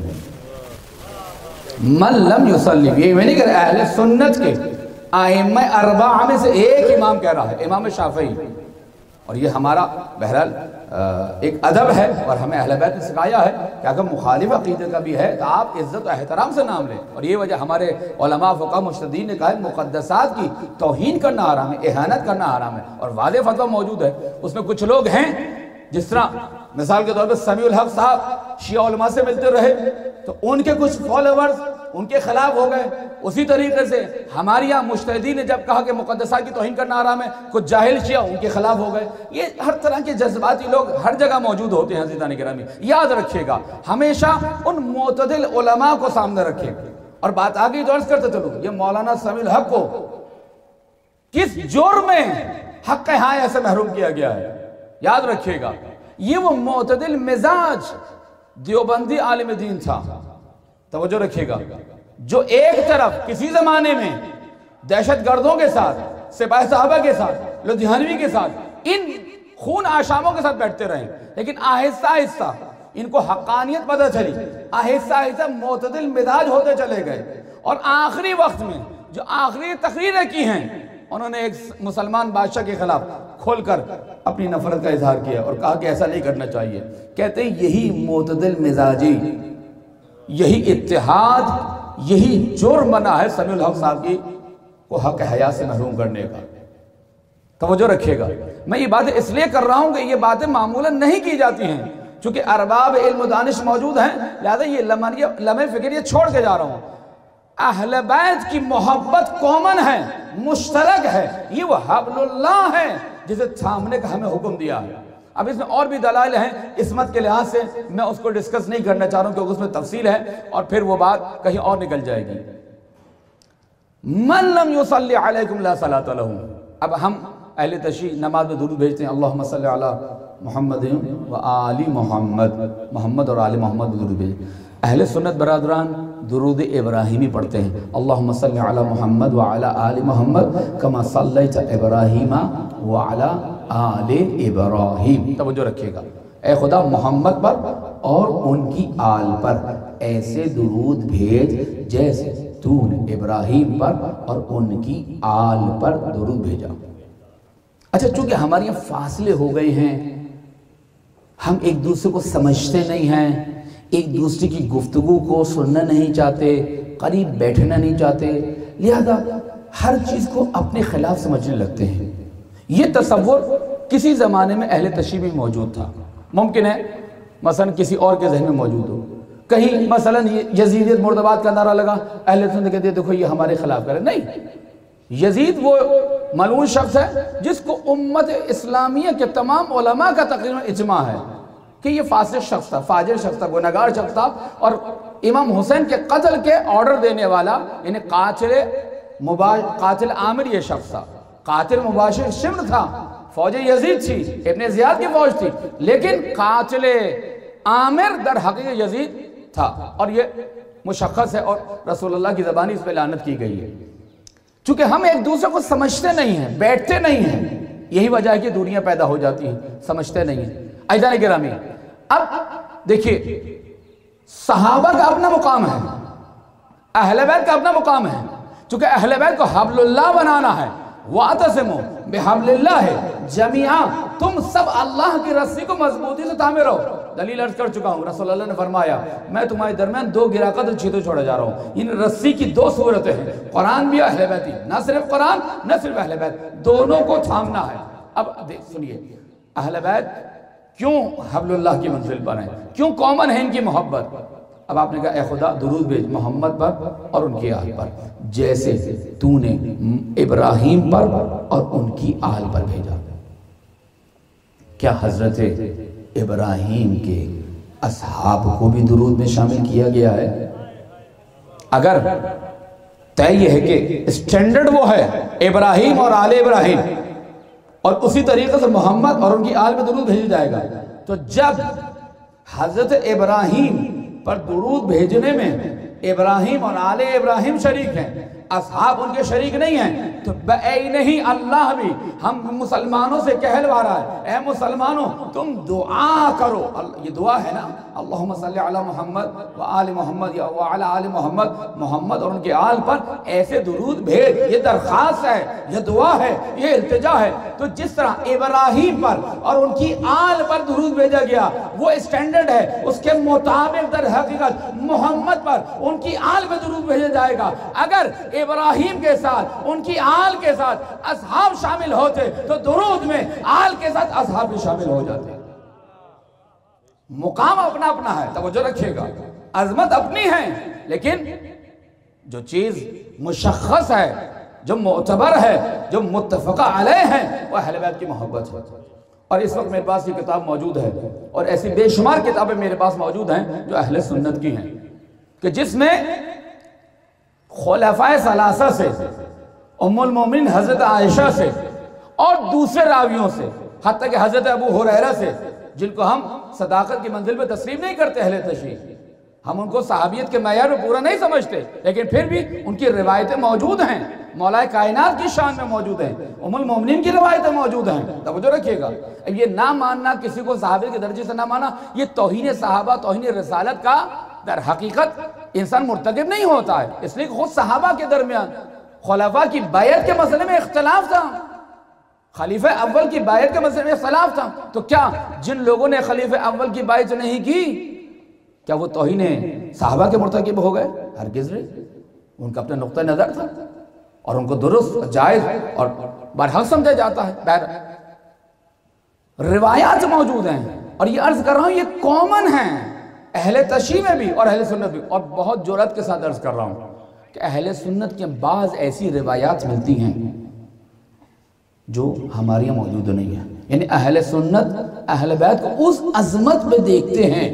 من لم یصلی، یہ میں نہیں کہہ رہا، اہل سنت کے ائمہ 4 میں سے ایک امام کہہ رہا ہے، امام شافعی، اور یہ ہمارا بہرحال ایک ادب ہے اور ہمیں اہل بیت نے سکھایا ہے کہ اگر مخالف عقیدے کا بھی ہے تو آپ عزت و احترام سے نام لیں، اور یہ وجہ ہمارے علماء فقہ مجتہدین نے کہا ہے مقدسات کی توہین کرنا حرام ہے، اہانت کرنا حرام ہے، اور واضح فتویٰ موجود ہے۔ اس میں کچھ لوگ ہیں جس طرح مثال کے طور پر سمیع الحق صاحب شیعہ علماء سے ملتے رہے تو ان کے کچھ فالوورز ان کے خلاف ہو گئے، اسی طریقے سے ہمارے یہاں مجتہدین نے جب کہا کہ مقدسات کی توہین کرنا حرام ہے، کچھ جاہل شیعہ ان کے خلاف ہو گئے۔ یہ ہر طرح کے جذباتی لوگ ہر جگہ موجود ہوتے ہیں عزیزان گرامی، یاد رکھیے گا، ہمیشہ ان معتدل علماء کو سامنے رکھیں۔ اور بات آگئی تو عرض کرتے چلوں، یہ مولانا سمیع الحق کو کس جرم میں حق حائے سے محروم کیا گیا ہے، یاد رکھیے گا، یہ وہ معتدل مزاج دیوبندی عالم دین تھا، توجہ رکھیے گا، جو ایک طرف کسی زمانے میں دہشت گردوں کے ساتھ، سپاہ صحابہ کے ساتھ، لدھیانوی کے ساتھ، ان خون آشاموں کے ساتھ بیٹھتے رہے، لیکن آہستہ آہستہ ان کو حقانیت پتہ چلی، آہستہ آہستہ معتدل مزاج ہوتے چلے گئے، اور آخری وقت میں جو آخری تقریریں کی ہیں انہوں نے ایک مسلمان بادشاہ کے خلاف کھول کر اپنی نفرت کا اظہار کیا اور کہا کہ ایسا نہیں کرنا چاہیے. کہتے ہیں یہی معتدل مزاجی، یہی اتحاد، یہی جرم بنا ہے سمیع الحق صاحب کی کو حق حیات سے محروم کرنے کا. توجہ رکھیے گا، میں یہ باتیں اس لیے کر رہا ہوں کہ یہ باتیں معمولاً نہیں کی جاتی ہیں، چونکہ ارباب علم و دانش موجود ہیں، لہذا یہ لمحہ فکر یہ چھوڑ کے جا رہا ہوں. اہل بیت کی محبت کامن ہے، مشترک ہے، یہ وہ حبل اللہ ہے جسے تھامنے کا ہمیں حکم دیا ہے. اب اس میں اور بھی دلائل ہیں عصمت کے لحاظ سے، میں اس کو ڈسکس نہیں کرنا چاہ رہا ہوں کیونکہ اس میں تفصیل ہے اور پھر وہ بات کہیں اور نکل جائے گی. من لم یصلی علیکم لا صلاۃ لہ. اب ہم اہل تشیع نماز میں درود بھیجتے ہیں، اللہم صلی علی محمد و آل محمد، محمد اور آل محمد میں درود بھیجتے ہیں. اہل سنت برادران درود ابراہیمی پڑھتے ہیں، اللہم صلی علی محمد و علی آل محمد کما صلیت ابراہیم و علی آل ابراہیم. توجہ رکھیے گا، اے خدا محمد پر اور ان کی آل پر ایسے درود بھیج جیسے تو نے ابراہیم پر اور ان کی آل پر درود بھیجا. اچھا، چونکہ ہمارے یہاں فاصلے ہو گئے ہیں، ہم ایک دوسرے کو سمجھتے نہیں ہیں، ایک دوسرے کی گفتگو کو سننا نہیں چاہتے، قریب بیٹھنا نہیں چاہتے، لہذا ہر چیز کو اپنے خلاف سمجھنے لگتے ہیں. یہ تصور کسی زمانے میں اہل تشیع میں موجود تھا. ممکن ہے مثلا کسی اور کے ذہن میں موجود ہو. کہیں مثلا یزیدیت مرد آباد کا نعرہ لگا، اہل سنت کہتے ہیں دیکھو یہ ہمارے خلاف کرے. نہیں، یزید وہ ملعون شخص ہے جس کو امت اسلامیہ کے تمام علماء کا تقریباً اجماع ہے کہ یہ فاسق شخص تھا، فاجر شخص تھا، گنہگار شخص تھا، اور امام حسین کے قتل کے آرڈر دینے والا یعنی قاتل عامر یہ شخص تھا. قاتل مباشر شمر تھا، فوج یزید تھی، ابن زیاد کی فوج تھی، لیکن قاتل عامر در حقیقت یزید تھا، اور یہ مشخص ہے اور رسول اللہ کی زبانی اس پہ لعنت کی گئی ہے. چونکہ ہم ایک دوسرے کو سمجھتے نہیں ہیں، بیٹھتے نہیں ہیں، یہی وجہ ہے کہ دوریاں پیدا ہو جاتی ہیں، سمجھتے نہیں ہیں. عزیزان گرامی، اب دیکھیے صحابہ کا اپنا مقام ہے، اہل بیت کا اپنا مقام ہے. چونکہ اہل بیت کو حبل اللہ بنانا ہے، وَاعْتَصِمُوا بِحَبْلِ اللَّهِ جَمِيعًا، تم سب اللہ کی رسی کو مضبوطی سے تھامے رہو. دلیل عرض کر چکا ہوں، رسول اللہ نے فرمایا میں تمہارے درمیان دو گرا قدر چیتوں چھوڑا جا رہا ہوں. ان رسی کی دو صورتیں ہیں، قرآن بھی اہل بیتی، نہ صرف قرآن نہ صرف اہل بیت، دونوں کو تھامنا ہے. اب سنیے، اہل بیت کیوں حبل اللہ کی منزل پر ہیں، کیوں کامن ہے ان کی محبت. اب آپ نے کہا اے خدا درود بھیج محمد پر اور ان کی آل پر جیسے تو نے ابراہیم پر اور ان کی آل پر بھیجا. کیا حضرت ابراہیم کے اصحاب کو بھی درود میں شامل کیا گیا ہے؟ اگر طے یہ ہے کہ اسٹینڈرڈ وہ ہے ابراہیم اور آل ابراہیم، اور اسی طریقے سے محمد اور ان کی آل میں درود بھیجا جائے گا، تو جب حضرت ابراہیم پر درود بھیجنے میں ابراہیم اور آل ابراہیم شریک ہیں، اصحاب ان کے شریک نہیں ہیں، تو بعینہ ہی اللہ بھی ہم مسلمانوں سے کہلوا رہا ہے اے مسلمانوں تم دعا کرو. یہ دعا ہے نا، اللہم صلی علی محمد و آل محمد یا وعلی آل محمد، محمد اور ان کے آل پر ایسے درود بھیج. یہ درخواست ہے، یہ دعا ہے، یہ التجا ہے. تو جس طرح ابراہیم پر اور ان کی آل پر درود بھیجا گیا وہ اسٹینڈرڈ ہے، اس کے مطابق در حقیقت محمد پر ان کی آل پہ درود بھیجا جائے گا. اگر ابراہیم کے ساتھ ان کی آل کے ساتھ اصحاب شامل ہوتے تو درود میں آل کے ساتھ اصحاب بھی شامل ہو جاتے. مقام اپنا اپنا ہے، توجہ رکھیے گا، عظمت اپنی ہے، لیکن جو چیز مشخص ہے، جو معتبر ہے، جو متفقہ علیہ ہے، وہ اہل بیت کی محبت ہے. اور اس وقت میرے پاس یہ کتاب موجود ہے اور ایسی بے شمار کتابیں میرے پاس موجود ہیں جو اہل سنت کی ہیں، کہ جس میں خلفائے ثلاثہ سے، ام المومنین حضرت عائشہ سے اور دوسرے راویوں سے، حتیٰ کہ حضرت ابو ہریرہ سے، جن کو ہم صداقت کی منزل پہ تسلیم نہیں کرتے اہل تشریع، ہم ان کو صحابیت کے معیار میں پورا نہیں سمجھتے، لیکن پھر بھی ان کی روایتیں موجود ہیں، مولا کائنات کی شان میں موجود ہیں، ام المومنین کی روایتیں موجود ہیں. توجہ رکھیے گا، اب یہ نہ ماننا، کسی کو صحابہ کے درجے سے نہ ماننا، یہ توہین صحابہ، توہین رسالت کا در حقیقت انسان مرتکب نہیں ہوتا ہے. اس لیے خود صحابہ کے درمیان، خلفاء کی بیعت کے مسئلے میں اختلاف تھا، خلیفہ اول کی بیعت کے مسئلے میں اختلاف تھا، تو کیا جن لوگوں نے خلیفہ اول کی بیعت نہیں کی کیا وہ توہین صحابہ کے مرتکب ہو گئے؟ ہرگز نہیں، ان کا اپنا نقطہ نظر تھا اور ان کو درست، جائز اور برحق سمجھا جاتا ہے۔ روایات موجود ہیں اور یہ عرض کر رہا ہوں یہ کامن ہیں اہل تشیع میں بھی اور اہل سنت بھی، اور بہت جرأت کے ساتھ عرض کر رہا ہوں کہ اہل سنت کے بعض ایسی روایات ملتی ہیں جو ہماری موجود نہیں ہیں، یعنی اہل سنت اہل بیت کو اس عظمت میں دیکھتے ہیں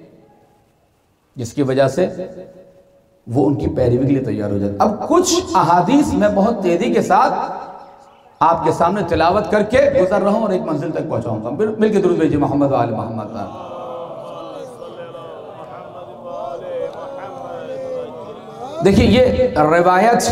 جس کی وجہ سے وہ ان کی پیروی کے لیے تیار ہو جاتے۔ اب کچھ احادیث میں بہت تیزی کے ساتھ آپ کے سامنے تلاوت کر کے گزر رہا ہوں اور ایک منزل تک پہنچاؤں گا۔ مل کے درود بھیجئے محمد و آل محمد۔ دیکھیے یہ روایت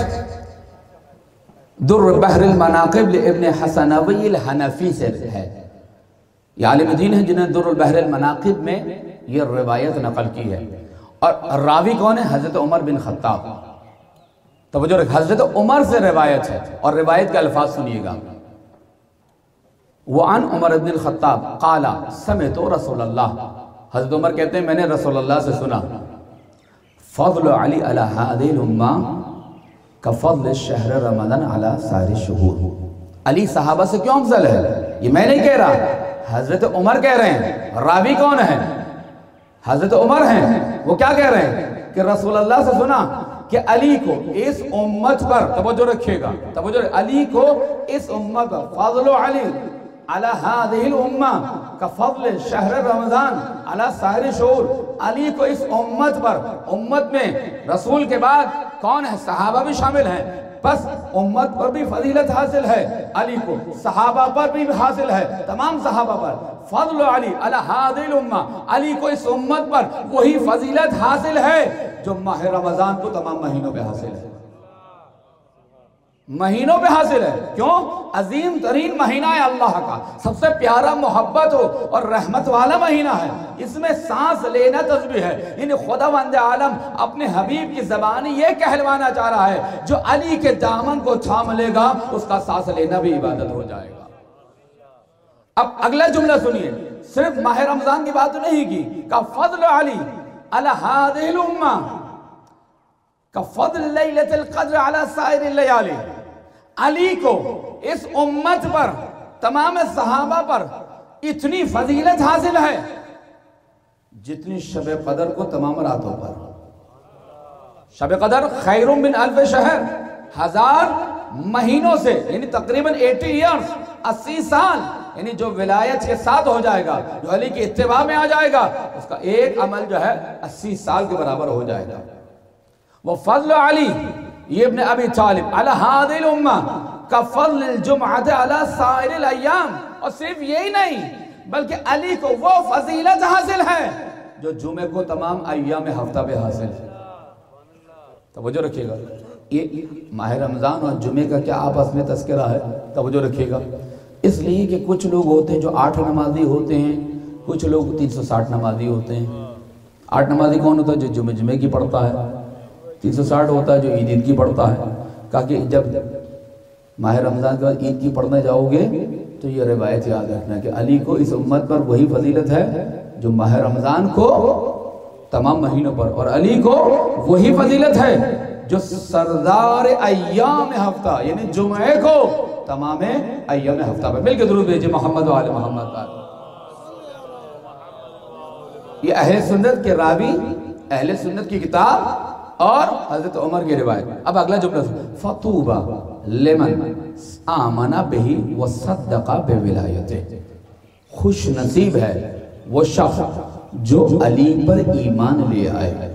در بحر المناقب لابن حسنوی الحنفی سے ہے، یہ عالم دین ہیں جنہیں در البحر المناقب میں یہ روایت نقل کی ہے، اور راوی کون ہے؟ حضرت عمر بن خطاب۔ توجہ رکھ، حضرت عمر سے روایت ہے اور روایت کے الفاظ سنیے گا۔ وعن عمر بن الخطاب قال سمعت رسول اللہ، حضرت عمر کہتے ہیں میں نے رسول اللہ سے سنا، فضل علی علی هذه الامہ کفضل شہر رمضان علی سائر الشہور۔ علی صحابہ سے کیوں افضل ہے؟ یہ میں نہیں کہہ رہا، حضرت عمر کہہ رہے ہیں۔ راوی کون ہے؟ حضرت عمر ہیں۔ وہ کیا کہہ رہے ہیں کہ رسول اللہ سے سنا کہ علی کو اس امت پر، توجہ رکھیے گا، توجہ رکھیے، علی کو اس امت پر، فضل علی علی هذه الامہ کفضل شہر رمضان علی سائر الشہور، علی کو اس امت پر، امت میں رسول کے بعد کون ہے؟ صحابہ بھی شامل ہیں، بس امت پر بھی فضیلت حاصل ہے علی کو، صحابہ پر بھی حاصل ہے، تمام صحابہ پر۔ فضل علی علی هذه الامہ، علی کو اس امت پر وہی فضیلت حاصل ہے جو ماہ رمضان کو تمام مہینوں پہ حاصل ہے، مہینوں پہ حاصل ہے۔ کیوں؟ عظیم ترین مہینہ ہے اللہ کا، سب سے پیارا، محبت ہو اور رحمت والا مہینہ ہے، اس میں سانس لینا تسبیح ہے۔ یعنی خداوند عالم اپنے حبیب کی زبانی یہ کہلوانا چاہ رہا ہے جو علی کے دامن کو تھام لے گا اس کا سانس لینا بھی عبادت ہو جائے گا۔ اب اگلا جملہ سنیے، صرف ماہ رمضان کی بات نہیں کی، کہ فضل علی علی هذه الامہ کفضل لیلۃ القدر علی سائر اللیالی، علی کو اس امت پر، تمام صحابہ پر اتنی فضیلت حاصل ہے جتنی شب قدر کو تمام راتوں پر۔ شب قدر خیر من الف شہر، 1000 مہینوں سے، یعنی تقریباً 80 ایئرز، 80 سال، یعنی جو ولایت کے ساتھ ہو جائے گا، جو علی کی اتباع میں آ جائے گا، اس کا ایک عمل جو ہے 80 سال کے برابر ہو جائے گا۔ وفضل علی یہ ابن ابی طالب علی هذه الامہ کفضل الجمعۃ علی سائر الایام، اور صرف یہی نہیں بلکہ علی کو وہ فضیلت حاصل ہے جو جمعے کو تمام ایام ہفتہ پہ حاصل ہے۔ توجہ رکھیے گا، یہ ماہ رمضان اور جمعے کا کیا آپس میں تذکرہ ہے، توجہ رکھیے گا۔ اس لیے کہ کچھ لوگ ہوتے ہیں جو 8 نمازی ہوتے ہیں، کچھ لوگ 360 نمازی ہوتے ہیں۔ 8 نمازی کون ہوتا ہے؟ جو جمعے کی پڑھتا ہے، 360 ہوتا ہے جو عید کی پڑھتا ہے۔ کہا کہ جب ماہ رمضان کے بعد عید کی پڑھنے جاؤ گے تو یہ روایت یاد رکھنا کہ علی کو اس امت پر وہی فضیلت ہے جو ماہ رمضان کو تمام مہینوں پر، اور علی کو وہی فضیلت ہے جو سردار ایام ہفتہ یعنی جمعے کو تمام ایام ہفتہ پر۔ مل کے درود بھیجئے محمد و آل محمد۔ یہ اہل سنت کے راوی، اہل سنت کی کتاب اور حضرت عمر کی روایت۔ اب اگلا جملہ سن، فطوبہ لمن آمن بہ وصدق بولایتہ، خوش نصیب ہے وہ شخص جو علی پر ایمان لے آئے،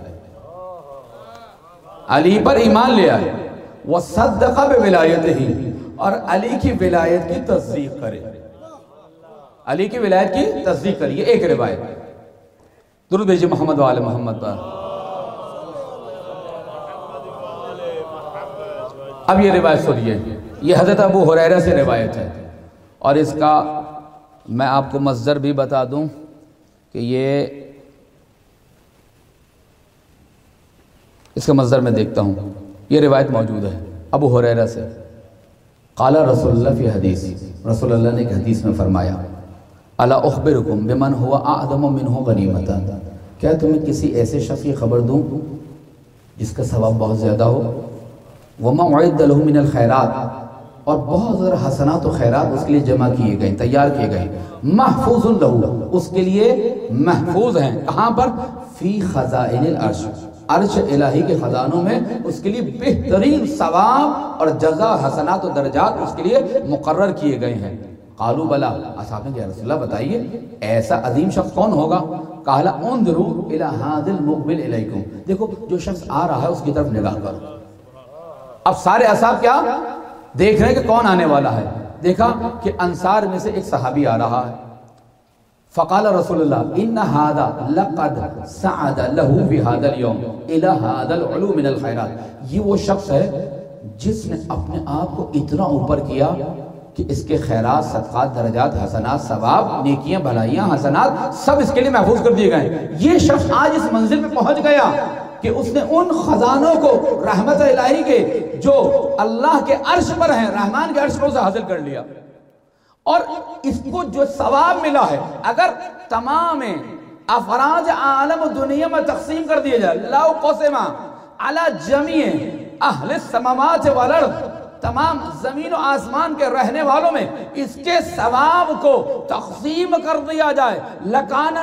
علی پر ایمان لے آئے، وصدق بولایتہ، اور علی کی ولایت کی تصدیق کرے، علی کی ولایت کی تصدیق کرے۔ یہ ایک روایت۔ درود بھیجئے محمد و آل محمد پر۔ اب یہ روایت سنیے، یہ حضرت ابو ہریرہ سے روایت ہے، اور اس کا میں آپ کو مصدر بھی بتا دوں کہ یہ اس کا مصدر میں دیکھتا ہوں، یہ روایت موجود ہے۔ ابو ہریرہ سے قال رسول اللہ فی حدیث، رسول اللہ نے ایک حدیث میں فرمایا الا اخبرکم بمن هو اعظم منه غنیمتا، کیا تمہیں کسی ایسے شخص کی خبر دوں جس کا ثواب بہت زیادہ ہو، وما اعد له من الخیرات، اور بہت زیادہ حسنات و خیرات اس کے لیے جمع کیے گئے، تیار کیے گئے، محفوظ له، اس کے لیے محفوظ ہیں، کہاں پر؟ فی خزائن العرش، عرش الہی کے خزانوں میں اس کے لیے بہترین ثواب اور جزا، حسنات و درجات اس کے لیے مقرر کیے گئے ہیں۔ قالوا بلا، اصحاب نے کہا رسول اللہ بتائیے ایسا عظیم شخص کون ہوگا؟ قال انظروا الى هذا المقبل الیکم، دیکھو جو شخص آ رہا ہے اس کی طرف نگاہ کرو۔ اب سارے اصحاب کیا دیکھ رہے ہیں کہ کون آنے والا ہے؟ دیکھا کہ انصار میں سے ایک صحابی آ رہا ہے۔ فقال رسول اللہ ان هذا لقد سعد له في هذا اليوم الى هذا العلو من الخيرات، یہ وہ شخص ہے جس نے اپنے آپ کو اتنا اوپر کیا کہ اس کے خیرات، صدقات، درجات، حسنات، ثواب، نیکیاں، بھلائیاں، حسنات سب اس کے لیے محفوظ کر دیے گئے۔ یہ شخص آج اس منزل پہ پہنچ گیا کہ اس نے ان خزانوں کو رحمت الہی کے جو اللہ کے عرش پر ہیں، رحمان کے عرش پر اسے حاصل کر لیا، اور اس کو جو ثواب ملا ہے اگر تمام افراد عالم و دنیا میں تقسیم کر دیے جائے، لو قسم علی جمیع اہل السماوات والارض، تمام زمین و آسمان کے رہنے والوں میں اس کے ثواب کو تقسیم کر دیا جائے، لکان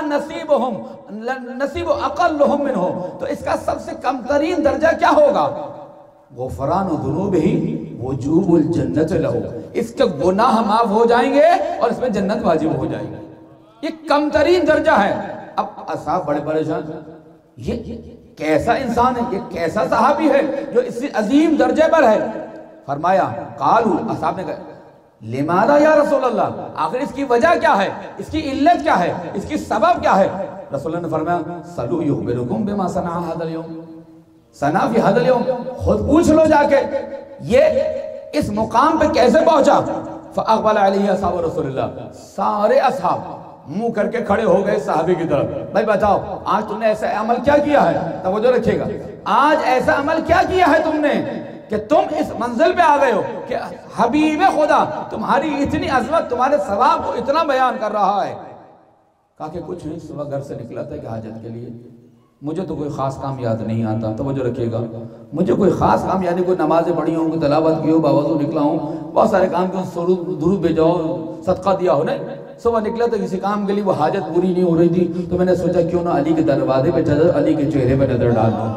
نصیب اقلہم منہ، تو اس کا سب سے کم ترین درجہ کیا ہوگا؟ غفران ذنوبہ وجوب الجنت لہ، اس کے گناہ معاف ہو جائیں گے اور اس میں جنت واجب ہو جائے گی۔ یہ کم ترین درجہ ہے۔ اب اصحاب بڑے پریشان، یہ کیسا انسان ہے، یہ کیسا صحابی ہے جو اس عظیم درجے پر ہے؟ فرمایا قالوا، اصحاب نے کہا لماذا یا رسول اللہ، آخر اس کی وجہ کیا ہے، اس کی علت کیا ہے، اس کی سبب کیا ہے؟ رسول اللہ نے فرمایا سلو یخبرکم بما صنع هذا اليوم، صنع فی هذا اليوم، خود پوچھ لو جا کے یہ اس مقام پہ کیسے پہنچا۔ فاقبل علیہ اصحاب رسول اللہ، سارے اصحاب منہ کر کے کھڑے ہو گئے صحابی کی طرف، بھائی بتاؤ آج تم نے ایسا عمل کیا کیا ہے؟ توجہ رکھیے گا، آج ایسا عمل کیا کیا ہے تم نے کہ تم اس منزل پہ آ گئے ہو کہ حبیب خدا تمہاری اتنی عظمت، تمہارے ثواب کو اتنا بیان کر رہا ہے؟ کہا کہ کچھ نہیں، صبح گھر سے نکلا تھا کہ حاجت کے لیے، مجھے تو کوئی خاص کام یاد نہیں آتا، توجہ رکھیے گا، مجھے کوئی خاص کام یعنی کوئی نمازیں پڑھی ہوں، کوئی تلاوت کی ہو، باوضو نکلا ہوں، بہت سارے کام کیوں، درود بھیجاؤ، صدقہ دیا ہو، نہیں، صبح نکلا تو کسی کام کے لیے، وہ حاجت پوری نہیں ہو رہی تھی تو میں نے سوچا کیوں نہ علی کے دروازے پہ نظر، علی کے چہرے پہ نظر ڈال دوں۔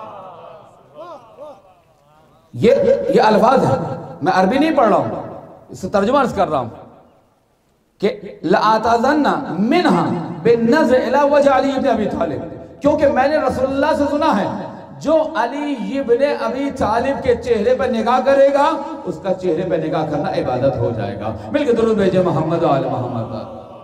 یہ الفاظ ہیں، میں عربی نہیں پڑھ رہا ہوں، اس سے ترجمہ عرض کر رہا ہوں کہ لَآتَذَنَّ مِنْهَا بِالنَّظْرِ إِلَى وَجْهِ عَلِيِّ بْنِ أَبِي طَالِبٍ، کیونکہ میں نے رسول اللہ سے سنا ہے جو علی ابن ابی طالب کے چہرے پر نگاہ کرے گا اس کا چہرے پر نگاہ کرنا عبادت ہو جائے گا۔ مل کے درود بھیجے محمد و آل محمد۔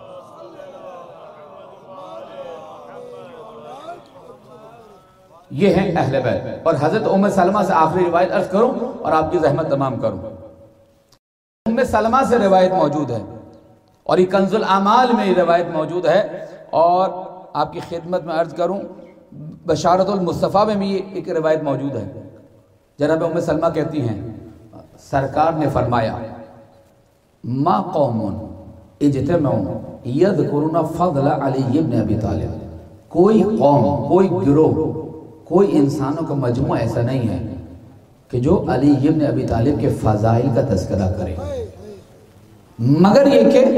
یہ ہیں اہل بیت، اور حضرت ام سلمہ سے آخری روایت عرض کروں اور آپ کی زحمت تمام کروں۔ ام سلمہ سے روایت موجود ہے اور یہ کنز الاعمال میں یہ روایت موجود ہے، اور آپ کی خدمت میں عرض کروں بشارت المصطفیٰ میں بھی ایک روایت موجود ہے۔ جناب ام سلمہ کہتی ہیں سرکار نے فرمایا ما قوم اجتمعوا یذکرون فضل علی بن ابی طالب، کوئی قوم، کوئی گروہ، کوئی انسانوں کا مجموعہ ایسا نہیں ہے کہ جو علی ابن ابی طالب کے فضائل کا تذکرہ کرے، مگر یہ کہ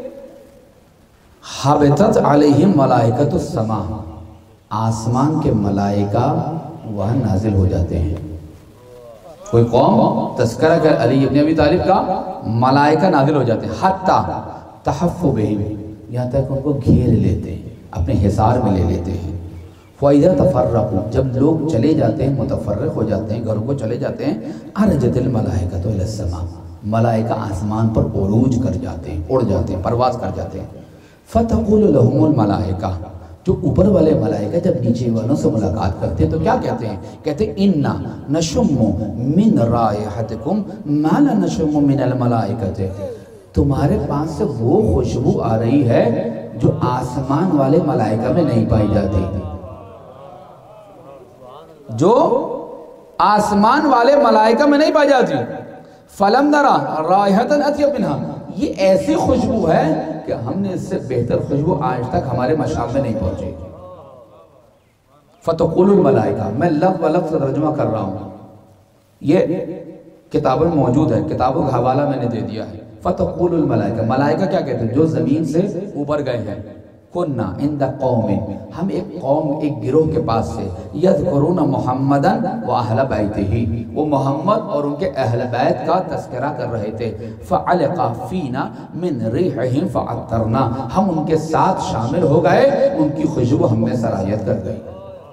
حبتت علیہم ملائکۃ السماء، آسمان کے ملائکہ وہاں نازل ہو جاتے ہیں۔ کوئی قوم تذکرہ کر علی ابن ابی طالب کا، ملائکہ نازل ہو جاتے ہیں، حتی تحفو بہم، یہاں تک ان کو گھیر لیتے ہیں، اپنے حصار میں لے لیتے ہیں۔ فَإِذَا تَفَرَّقُوا، جب لوگ چلے جاتے ہیں، متفرق ہو جاتے ہیں، گھروں کو چلے جاتے ہیں، عَرَجَتِ الْمَلَائِكَةُ إِلَى السَّمَاءِ، ملائکہ آسمان پر عروج کر جاتے ہیں، اڑ جاتے ہیں، پرواز کر جاتے ہیں۔ فَتَقُولُ لَهُمُ الْمَلَائِكَةُ، جو اوپر والے ملائکہ جب نیچے والوں سے ملاقات کرتے ہیں تو کیا کہتے ہیں؟ کہتے ہیں اِنَّا نَشُمُّ مِنْ رَائِحَتِكُمْ مَا لَا نَشُمُّ مِنَ الْمَلَائِكَةِ، تمہارے پاس سے وہ خوشبو آ رہی ہے جو آسمان والے ملائکہ میں نہیں پائی جاتی، جو آسمان والے ملائکہ میں نہیں پائی جاتی. فلم نرا رائحتن اطیب منہا، یہ ایسی خوشبو ہے کہ ہم نے اس سے بہتر خوشبو آج تک ہمارے مشام میں نہیں پہنچی. فتقول الملائکہ، میں لفظ و لفظ ترجمہ کر رہا ہوں، یہ کتابوں میں موجود ہے، کتابوں کا حوالہ میں نے دے دیا ہے. فتقول الملائکہ، ملائکہ کیا کہتے ہیں جو زمین سے اوپر گئے ہیں. کننا عند قوم، ہم ایک قوم، ایک گروہ کے پاس سے، یذکرون محمدن و اہل بیتہ، وہ محمد اور ان کے اہل بیت کا تذکرہ کر رہے تھے. فعلق فینا من ریحہم فعطرنا، ہم ان کے ساتھ شامل ہو گئے، ان کی خوشبو ہم میں سرایت کر گئی.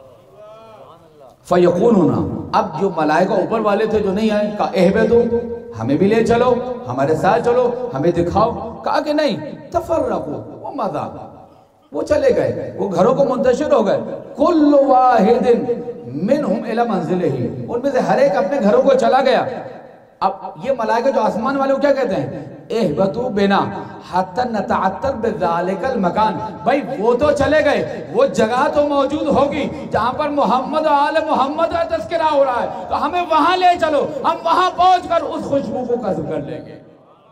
فیقولون، اب جو ملائکہ اوپر والے تھے جو نہیں آئے، کہا اہبتو، ہمیں بھی لے چلو، ہمارے ساتھ چلو، ہمیں دکھاؤ. کہا کہ نہیں، تفرقوا ومضى، وہ چلے گئے، وہ گھروں کو منتشر ہو گئے. کل واحد منہم الی منزلہ، ان میں سے ہر ایک اپنے گھروں کو چلا گیا. اب یہ ملائکہ جو آسمان والے وہ کیا کہتے ہیں؟ اہبتوا بنا حتی نتعطر بذالک المکان، بھائی وہ تو چلے گئے، وہ جگہ تو موجود ہوگی جہاں پر محمد و آل محمد کا تذکرہ ہو رہا ہے، تو ہمیں وہاں لے چلو، ہم وہاں پہنچ کر اس خوشبو کو کسب کر لیں گے.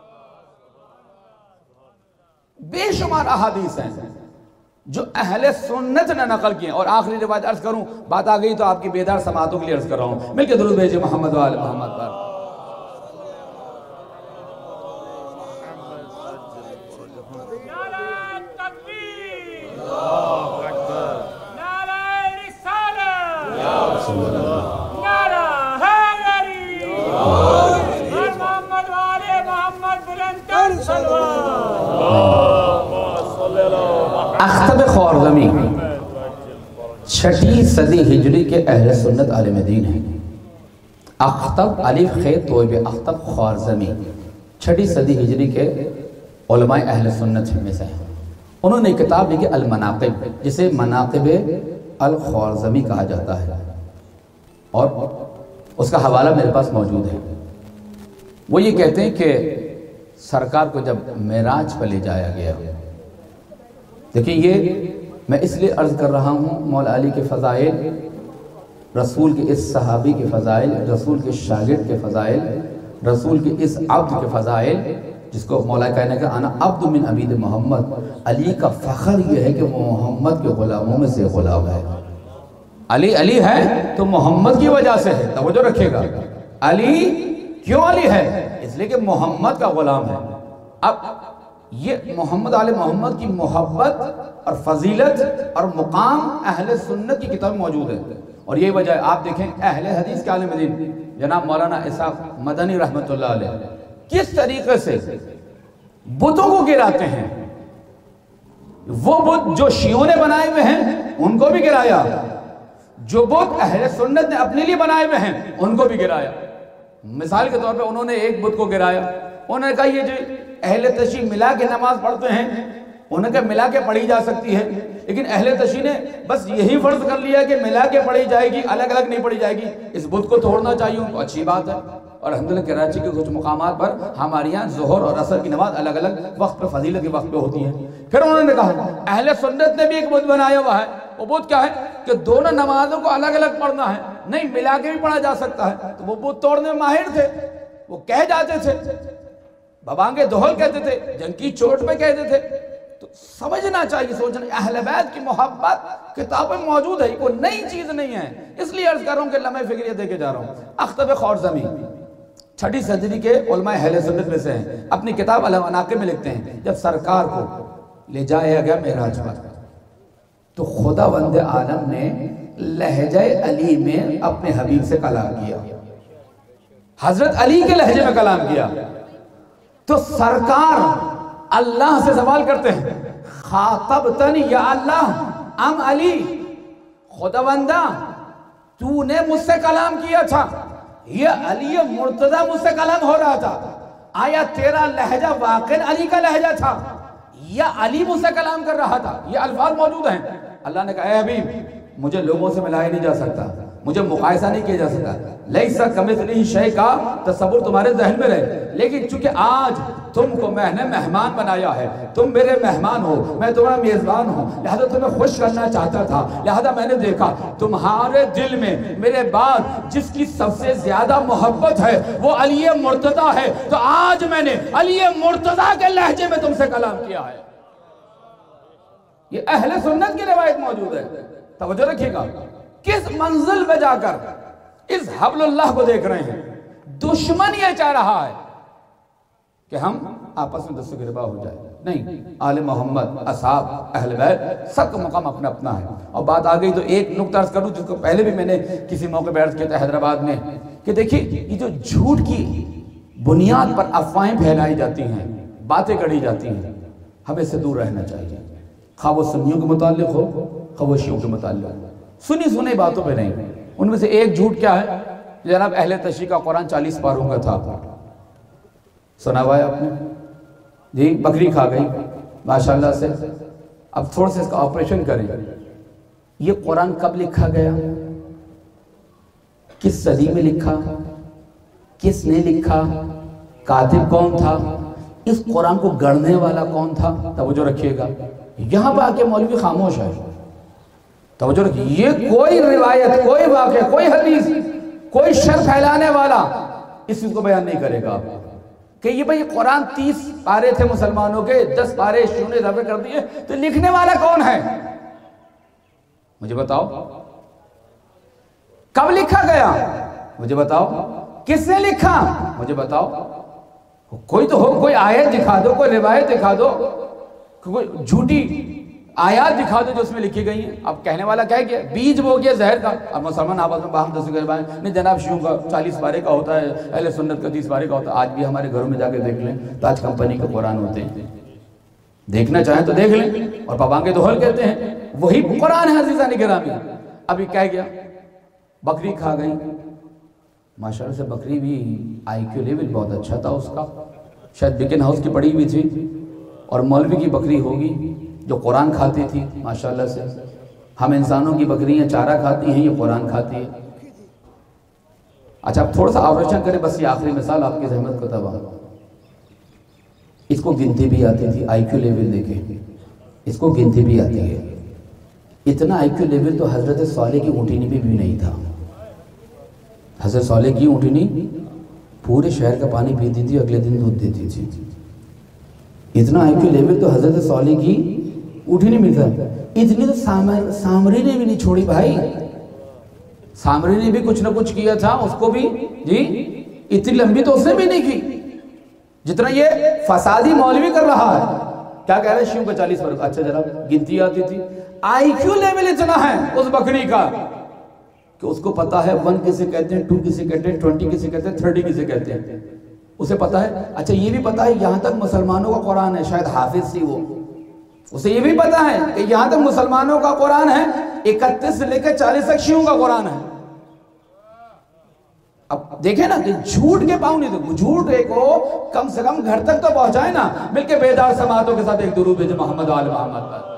بے شمار احادیث ہیں جو اہل سنت نے نقل کیے. اور آخری روایت عرض کروں، بات آ گئی تو آپ کی بیدار سماعتوں کے لیے عرض کر رہا ہوں، مل کے درود بھیجے محمد و آل محمد پر. اختب خوارزمی 6 صدی ہجری کے اہل سنت عالم دین ہیں. اختب الف خ توئے اختب خوارزمی 6 صدی ہجری کے علماء اہل سنت میں سے ہیں. انہوں نے کتاب لکھی المناقب، جسے مناقب الخوارزمی کہا جاتا ہے، اور اس کا حوالہ میرے پاس موجود ہے. وہ یہ کہتے ہیں کہ سرکار کو جب معراج پر لے جایا گیا، دیکھیں یہ میں اس لیے عرض کر رہا ہوں، مولا علی کے فضائل، رسول کے اس صحابی کے فضائل، رسول کے شاگرد کے فضائل، رسول کے اس عبد کے فضائل، جس کو مولا کہنے کا انا عبد من عبید محمد. علی کا فخر یہ ہے کہ وہ محمد کے غلاموں میں سے غلام ہے. علی ہے تو محمد کی وجہ سے ہے، توجہ رکھے گا. علی کیوں علی ہے؟ اس لیے کہ محمد کا غلام ہے. اب یہ محمد علی محمد کی محبت اور فضیلت اور مقام اہل سنت کی کتاب موجود ہے. اور یہ وجہ ہے، آپ دیکھیں اہل حدیث کے عالم دین جناب مولانا اسحاق مدنی رحمت اللہ علیہ کس طریقے سے بتوں کو گراتے ہیں. وہ بت جو شیعوں نے بنائے ہوئے ہیں ان کو بھی گرایا، جو بت اہل سنت نے اپنے لیے بنائے ہوئے ہیں ان کو بھی گرایا. مثال کے طور پہ انہوں نے ایک بت کو گرایا، انہوں نے کہا یہ جو اہل تشیع ملا کے نماز پڑھتے ہیں، انہوں نے کہا ملا کے پڑھی جا سکتی ہے، لیکن اہل تشیع نے بس یہی فرض کر لیا کہ ملا کے پڑھی جائے گی، الگ الگ نہیں پڑھی جائے گی. اس بت کو توڑنا چاہیے ان کو، اچھی بات ہے. اور الحمدللہ کراچی کے کچھ مقامات پر ہمارے یہاں ظہر اور عصر کی نماز الگ الگ وقت پہ، فضیلت کے وقت پہ ہوتی ہے. پھر انہوں نے کہا اہل سنت نے بھی ایک بت بنایا ہوا ہے. وہ بت کیا ہے کہ دونوں نمازوں کو الگ الگ پڑھنا ہے، نہیں ملا کے بھی پڑھا جا سکتا ہے. تو وہ بت توڑنے میں ماہر تھے، وہ کہہ جاتے تھے، ببانگے دہل کہتے تھے، جنگ کی چوٹ پہ کہتے تھے. تو سمجھنا چاہیے، سوچنا. اہل بیت کی محبت کتابیں موجود ہے، کوئی نئی چیز نہیں ہے. اس لیے عرض کر رہا ہوں کہ لمحہ فکریہ دے کے جا رہا ہوں. اختب خوارزمی 6 صدی کے علماء اہل سنت میں سے ہیں. اپنی کتاب المناقب میں لکھتے ہیں جب سرکار کو لے جایا گیا معراج پر، تو خداوند عالم نے لہجہ علی میں اپنے حبیب سے کلام کیا، حضرت علی کے لہجے میں کلام کیا. تو سرکار اللہ سے سوال کرتے ہیں، خاطبتنی یا اللہ ام علی، خداوندہ تو نے مجھ سے کلام کیا تھا، یہ علی مرتضی مجھ سے کلام ہو رہا تھا، آیا تیرا لہجہ واقعی علی کا لہجہ تھا یا علی مجھ سے کلام کر رہا تھا؟ یہ الفاظ موجود ہیں. اللہ نے کہا اے حبیب مجھے لوگوں سے ملایا نہیں جا سکتا، مجھے مقایسہ نہیں کیا جا سکتا. لیسا کمثلہ شیء کا تصور تمہارے ذہن میں رہے. لیکن چونکہ آج تم کو میں نے مہمان بنایا ہے, تم میرے مہمان ہو, میں تمہارا میزبان ہوں, لہذا تمہیں خوش کرنا چاہتا تھا. لہذا میں نے دیکھا تمہارے دل میں میرے بعد جس کی سب سے زیادہ محبت ہے وہ علی مرتضیٰ ہے, تو آج میں نے علی مرتضیٰ کے لہجے میں تم سے کلام کیا ہے. یہ اہل سنت کی روایت موجود ہے. توجہ رکھیے گا, کس منزل پہ جا کر اس حبل اللہ کو دیکھ رہے ہیں. دشمن یہ چاہ رہا ہے کہ ہم آپس میں دست گربا ہو جائے. نہیں, آل محمد, اصحاب, اہل بیت, سب کا مقام اپنا اپنا ہے. اور بات آ گئی تو ایک نکتہ عرض کروں جس کو پہلے بھی میں نے کسی موقع پہ عرض کیا تھا حیدرآباد میں, کہ دیکھیے یہ جو جھوٹ کی بنیاد پر افواہیں پھیلائی جاتی ہیں, باتیں کڑی جاتی ہیں, ہمیں اس سے دور رہنا چاہیے. خواہ وہ سنیوں کے متعلق ہو, خواہ وہ شیعوں کے متعلق ہو. سنی سنی باتوں پہ نہیں. ان میں سے ایک جھوٹ کیا ہے, جناب اہل تشریح کا قرآن 40 پاروں کا تھا. سنا ہوا ہے آپ نے جی, بکری کھا گئی ماشاءاللہ سے. اب تھوڑا سے اس کا آپریشن کریں. یہ قرآن کب لکھا گیا, کس صدی میں لکھا, کس نے لکھا, کاتب کون تھا, اس قرآن کو گڑھنے والا کون تھا. توجہ رکھیے گا, یہاں پہ آکے مولوی خاموش ہے. توجہ رکھیے, یہ کوئی روایت, کوئی واقعہ, کوئی حدیث, کوئی شر پھیلانے والا اس چیز کو بیان نہیں کرے گا کہ یہ بھئی قرآن 30 پارے تھے مسلمانوں کے, 10 پارے شیعوں نے اضافے کر دیے, تو لکھنے والا کون ہے مجھے بتاؤ. کب لکھا گیا مجھے بتاؤ. کس نے لکھا مجھے بتاؤ. کوئی تو ہو, کوئی آیت دکھا دو, کوئی روایت دکھا دو, کوئی جھوٹی آیات دکھا دو جو اس میں لکھی گئی ہیں. اب کہنے والا کہہ گیا بیج بو گیا زہر کا. اب مسلمان آپس میں باہم دست گربائیں. نہیں جناب شیعوں کا 40 پارے کا ہوتا ہے, اہل سنت کا 30 پارے کا ہوتا ہے. آج بھی ہمارے گھروں میں جا کے دیکھ لیں, تاج کمپنی کے قرآن ہوتے ہیں, دیکھنا چاہیں تو دیکھ لیں. اور پابانگ دہل کہتے ہیں, وہی قرآن ہے عزیزان گرامی. ابھی کہہ گیا بکری کھا گئی. ماشاءاللہ سے بکری بھی آئی کیو لیول بہت اچھا تھا اس کا, شاید بیکن ہاؤس کی پڑی ہوئی تھی. اور مولوی کی بکری ہوگی جو قرآن کھاتی تھی ماشاءاللہ سے. ہم انسانوں کی بکریاں چارہ کھاتی ہیں, یہ قرآن کھاتی ہے. اچھا اب تھوڑا سا آپریشن کریں, بس یہ آخری مثال آپ کی زحمت کو تباہ. اس کو گنتی بھی آتی تھی, آئی کیو لیول دیکھیں, اس کو گنتی بھی آتی ہے. اتنا آئی کیو لیول تو حضرت صالح کی اونٹنی بھی نہیں تھا. حضرت صالح کی اونٹنی پورے شہر کا پانی پیتی تھی, اگلے دن دودھ دیتی تھی. اتنا آئی کیو لیول تو حضرت صالح کی اونٹنی میں تھا. اتنی تو سامری نے بھی نہیں چھوڑی بھائی. سامری نے بھی کچھ نہ کچھ کیا تھا, اس کو بھی جی اتنی لمبی تو اس نے بھی نہیں کی جتنا یہ فسادی مولوی کر رہا ہے. کیا کہہ رہے ہیں شیعوں کا 40 پر. اچھا جناب گنتی آتی تھی. آئی کیو لیول اتنا ہے اس بکری کا کہ اس کو پتا ہے 1 کسے کہتے ہیں, 2 کسے کہتے ہیں, 20 کسے کہتے ہیں, 30 کسے کہتے ہیں, اسے پتا ہے. اچھا یہ بھی پتا ہے یہاں تک مسلمانوں کا قرآن ہے, شاید حافظ تھی وہ, اسے یہ بھی پتا ہے کہ یہاں تک مسلمانوں کا قرآن ہے, 31 سے لے کے 40 تک شیعوں کا قرآن ہے. اب دیکھیں نا کہ جھوٹ کے پاؤں نہیں دو, جھوٹ کو کم سے کم گھر تک تو پہنچائے نا. مل کے بیدار سماعتوں کے ساتھ ایک درود بھیجیں محمد آل محمد پر.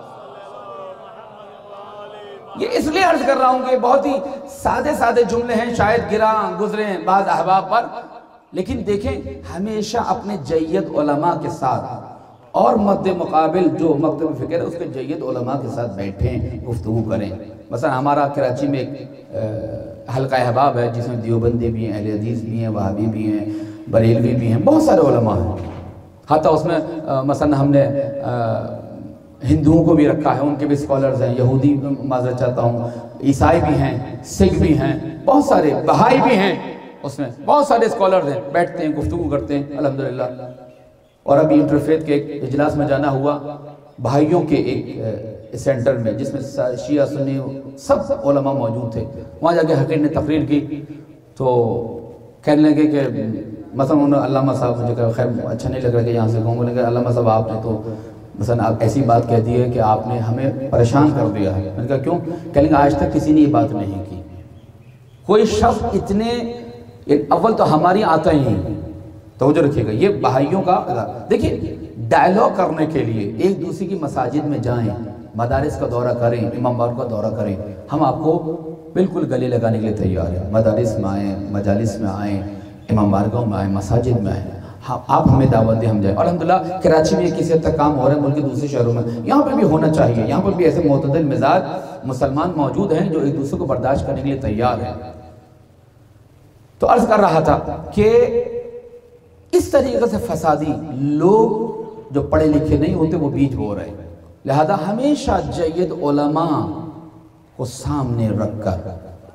یہ اس لیے عرض کر رہا ہوں کہ بہت ہی سادے جملے ہیں, شاید گراں گزریں بعض احباب پر, لیکن دیکھیں ہمیشہ اپنے جید علماء کے ساتھ اور مد مقابل جو مکتب فکر ہے اس کے جید علماء کے ساتھ بیٹھیں, گفتگو کریں. مثلا ہمارا کراچی میں ایک حلقہ احباب ہے جس میں دیوبندی بھی ہیں, اہل حدیث بھی ہیں, وہابی بھی ہیں, بریلوی بھی ہیں, بہت سارے علماء ہیں. حتیٰ اس میں مثلا ہم نے ہندوؤں کو بھی رکھا ہے, ان کے بھی اسکالرز ہیں, یہودی معذرت چاہتا ہوں, عیسائی بھی ہیں, سکھ بھی ہیں, بہت سارے بہائی بھی ہیں, اس میں بہت سارے اسکالرز ہیں, بیٹھتے ہیں, گفتگو کرتے ہیں الحمدللہ. اور ابھی انٹرفیت کے ایک اجلاس میں جانا ہوا, بھائیوں کے ایک سینٹر میں جس میں شیعہ سنی سب علماء موجود تھے. وہاں جا کے حقیر نے تقریر کی تو کہنے لگے کہ مثلا انہوں نے علامہ صاحب, مجھے کہا خیر اچھا نہیں لگ رہا کہ یہاں سے کہوں, بولے کہ علامہ صاحب آپ نے تو مثلا ایسی بات کہہ دی ہے کہ آپ نے ہمیں پریشان کر دیا ہے. میں نے کہا کیوں؟ کہنے لگے آج تک کسی نے یہ بات نہیں کی. کوئی شخص اتنے, اول تو ہماری آتا ہی نہیں. توجہ رکھیے گا, یہ بہائیوں کا دیکھیے ڈائیلاگ کرنے کے لیے ایک دوسرے کی مساجد میں جائیں, مدارس کا دورہ کریں, امام باڑوں کا دورہ کریں. ہم آپ کو بالکل گلے لگانے کے لیے تیار ہیں، مدارس میں آئیں، مجالس میں آئیں، امام بارگاہوں میں آئیں، مساجد میں آئیں، آپ ہمیں دعوت دیں، ہم جائیں۔ الحمدللہ کراچی میں کسی حد تک کام ہو رہا ہے، ملک کے دوسرے شہروں میں، یہاں پہ بھی ہونا چاہیے۔ یہاں پر بھی ایسے معتدل مزاج مسلمان موجود ہیں جو ایک دوسرے کو برداشت کرنے کے لیے تیار ہیں۔ تو عرض کر رہا تھا کہ اس طریقے سے فسادی لوگ جو پڑھے لکھے نہیں ہوتے وہ بیچ ہو رہے ہیں، لہذا ہمیشہ جید علماء کو سامنے رکھ کر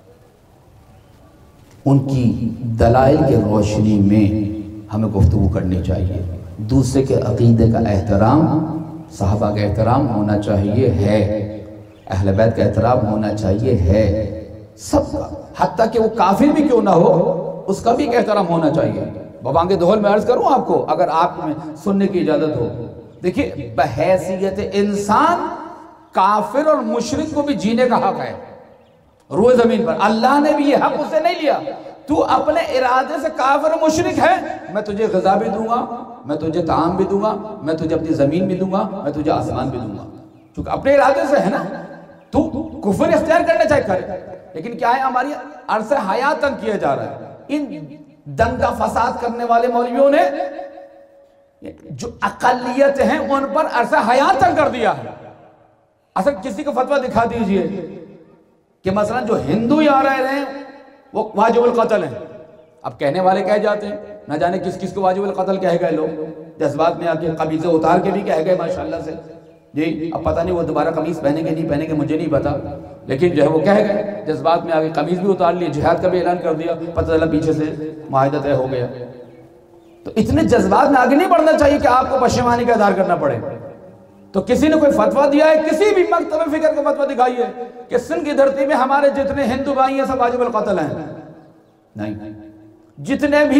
ان کی دلائل کے روشنی میں ہمیں گفتگو کرنی چاہیے۔ دوسرے کے عقیدے کا احترام، صحابہ کا احترام ہونا چاہیے ہے، اہل بیت کا احترام ہونا چاہیے ہے، سب کا، حتیٰ کہ وہ کافر بھی کیوں نہ ہو اس کا بھی ایک احترام ہونا چاہیے۔ ببانگ دہل میں عرض کروں آپ کو، اگر آپ میں سننے کی اجازت ہو، دیکھیے بحیثیت انسان کافر اور مشرک کو بھی جینے کا حق ہے روئے زمین پر، اللہ نے بھی یہ حق اس سے نہیں لیا۔ تو اپنے ارادے سے کافر و مشرک ہے، میں تجھے غذا بھی دوں گا، میں تجھے طعام بھی دوں گا، میں تجھے اپنی زمین بھی دوں گا، میں تجھے آسمان بھی دوں گا، چونکہ اپنے ارادے سے ہے نا۔ تو کفر اختیار کرنا چاہے کرے، لیکن کیا ہے ہماری عرصہ حیات تنگ کیا جا رہا ہے۔ ان دنگا فساد کرنے والے مولویوں نے جو اقلیت ہیں ان پر عرصہ حیات تنگ کر دیا ہے۔ اصل کسی کو فتویٰ دکھا دیجئے کہ مثلا جو ہندو یہاں رہ رہے ہیں وہ واجب القتل ہیں، اب کہنے والے کہہ جاتے ہیں، نہ جانے کس کس کو واجب القتل کہہ گئے لوگ، جذبات میں آ کے قمیضیں اتار کے بھی کہہ گئے ماشاءاللہ سے جی، اب پتہ نہیں وہ دوبارہ قمیض پہنے گے نہیں پہنے گے مجھے نہیں پتا، لیکن جو ہے وہ کہہ گئے، جذبات میں آگے قمیض بھی اتار لی، جہاد کا بھی اعلان کر دیا، پتہ چلا پیچھے سے معاہدہ طے ہو گیا۔ تو اتنے جذبات میں آگے نہیں بڑھنا چاہیے کہ آپ کو پشیمانی کا اظہار کرنا پڑے۔ تو کسی نے کوئی فتویٰ دیا ہے، کسی بھی مکتب فکر کا فتویٰ دکھائیے کہ سندھ کی دھرتی میں ہمارے جتنے ہندو بھائی ہیں سب واجب القتل ہیں، نہیں، جتنے بھی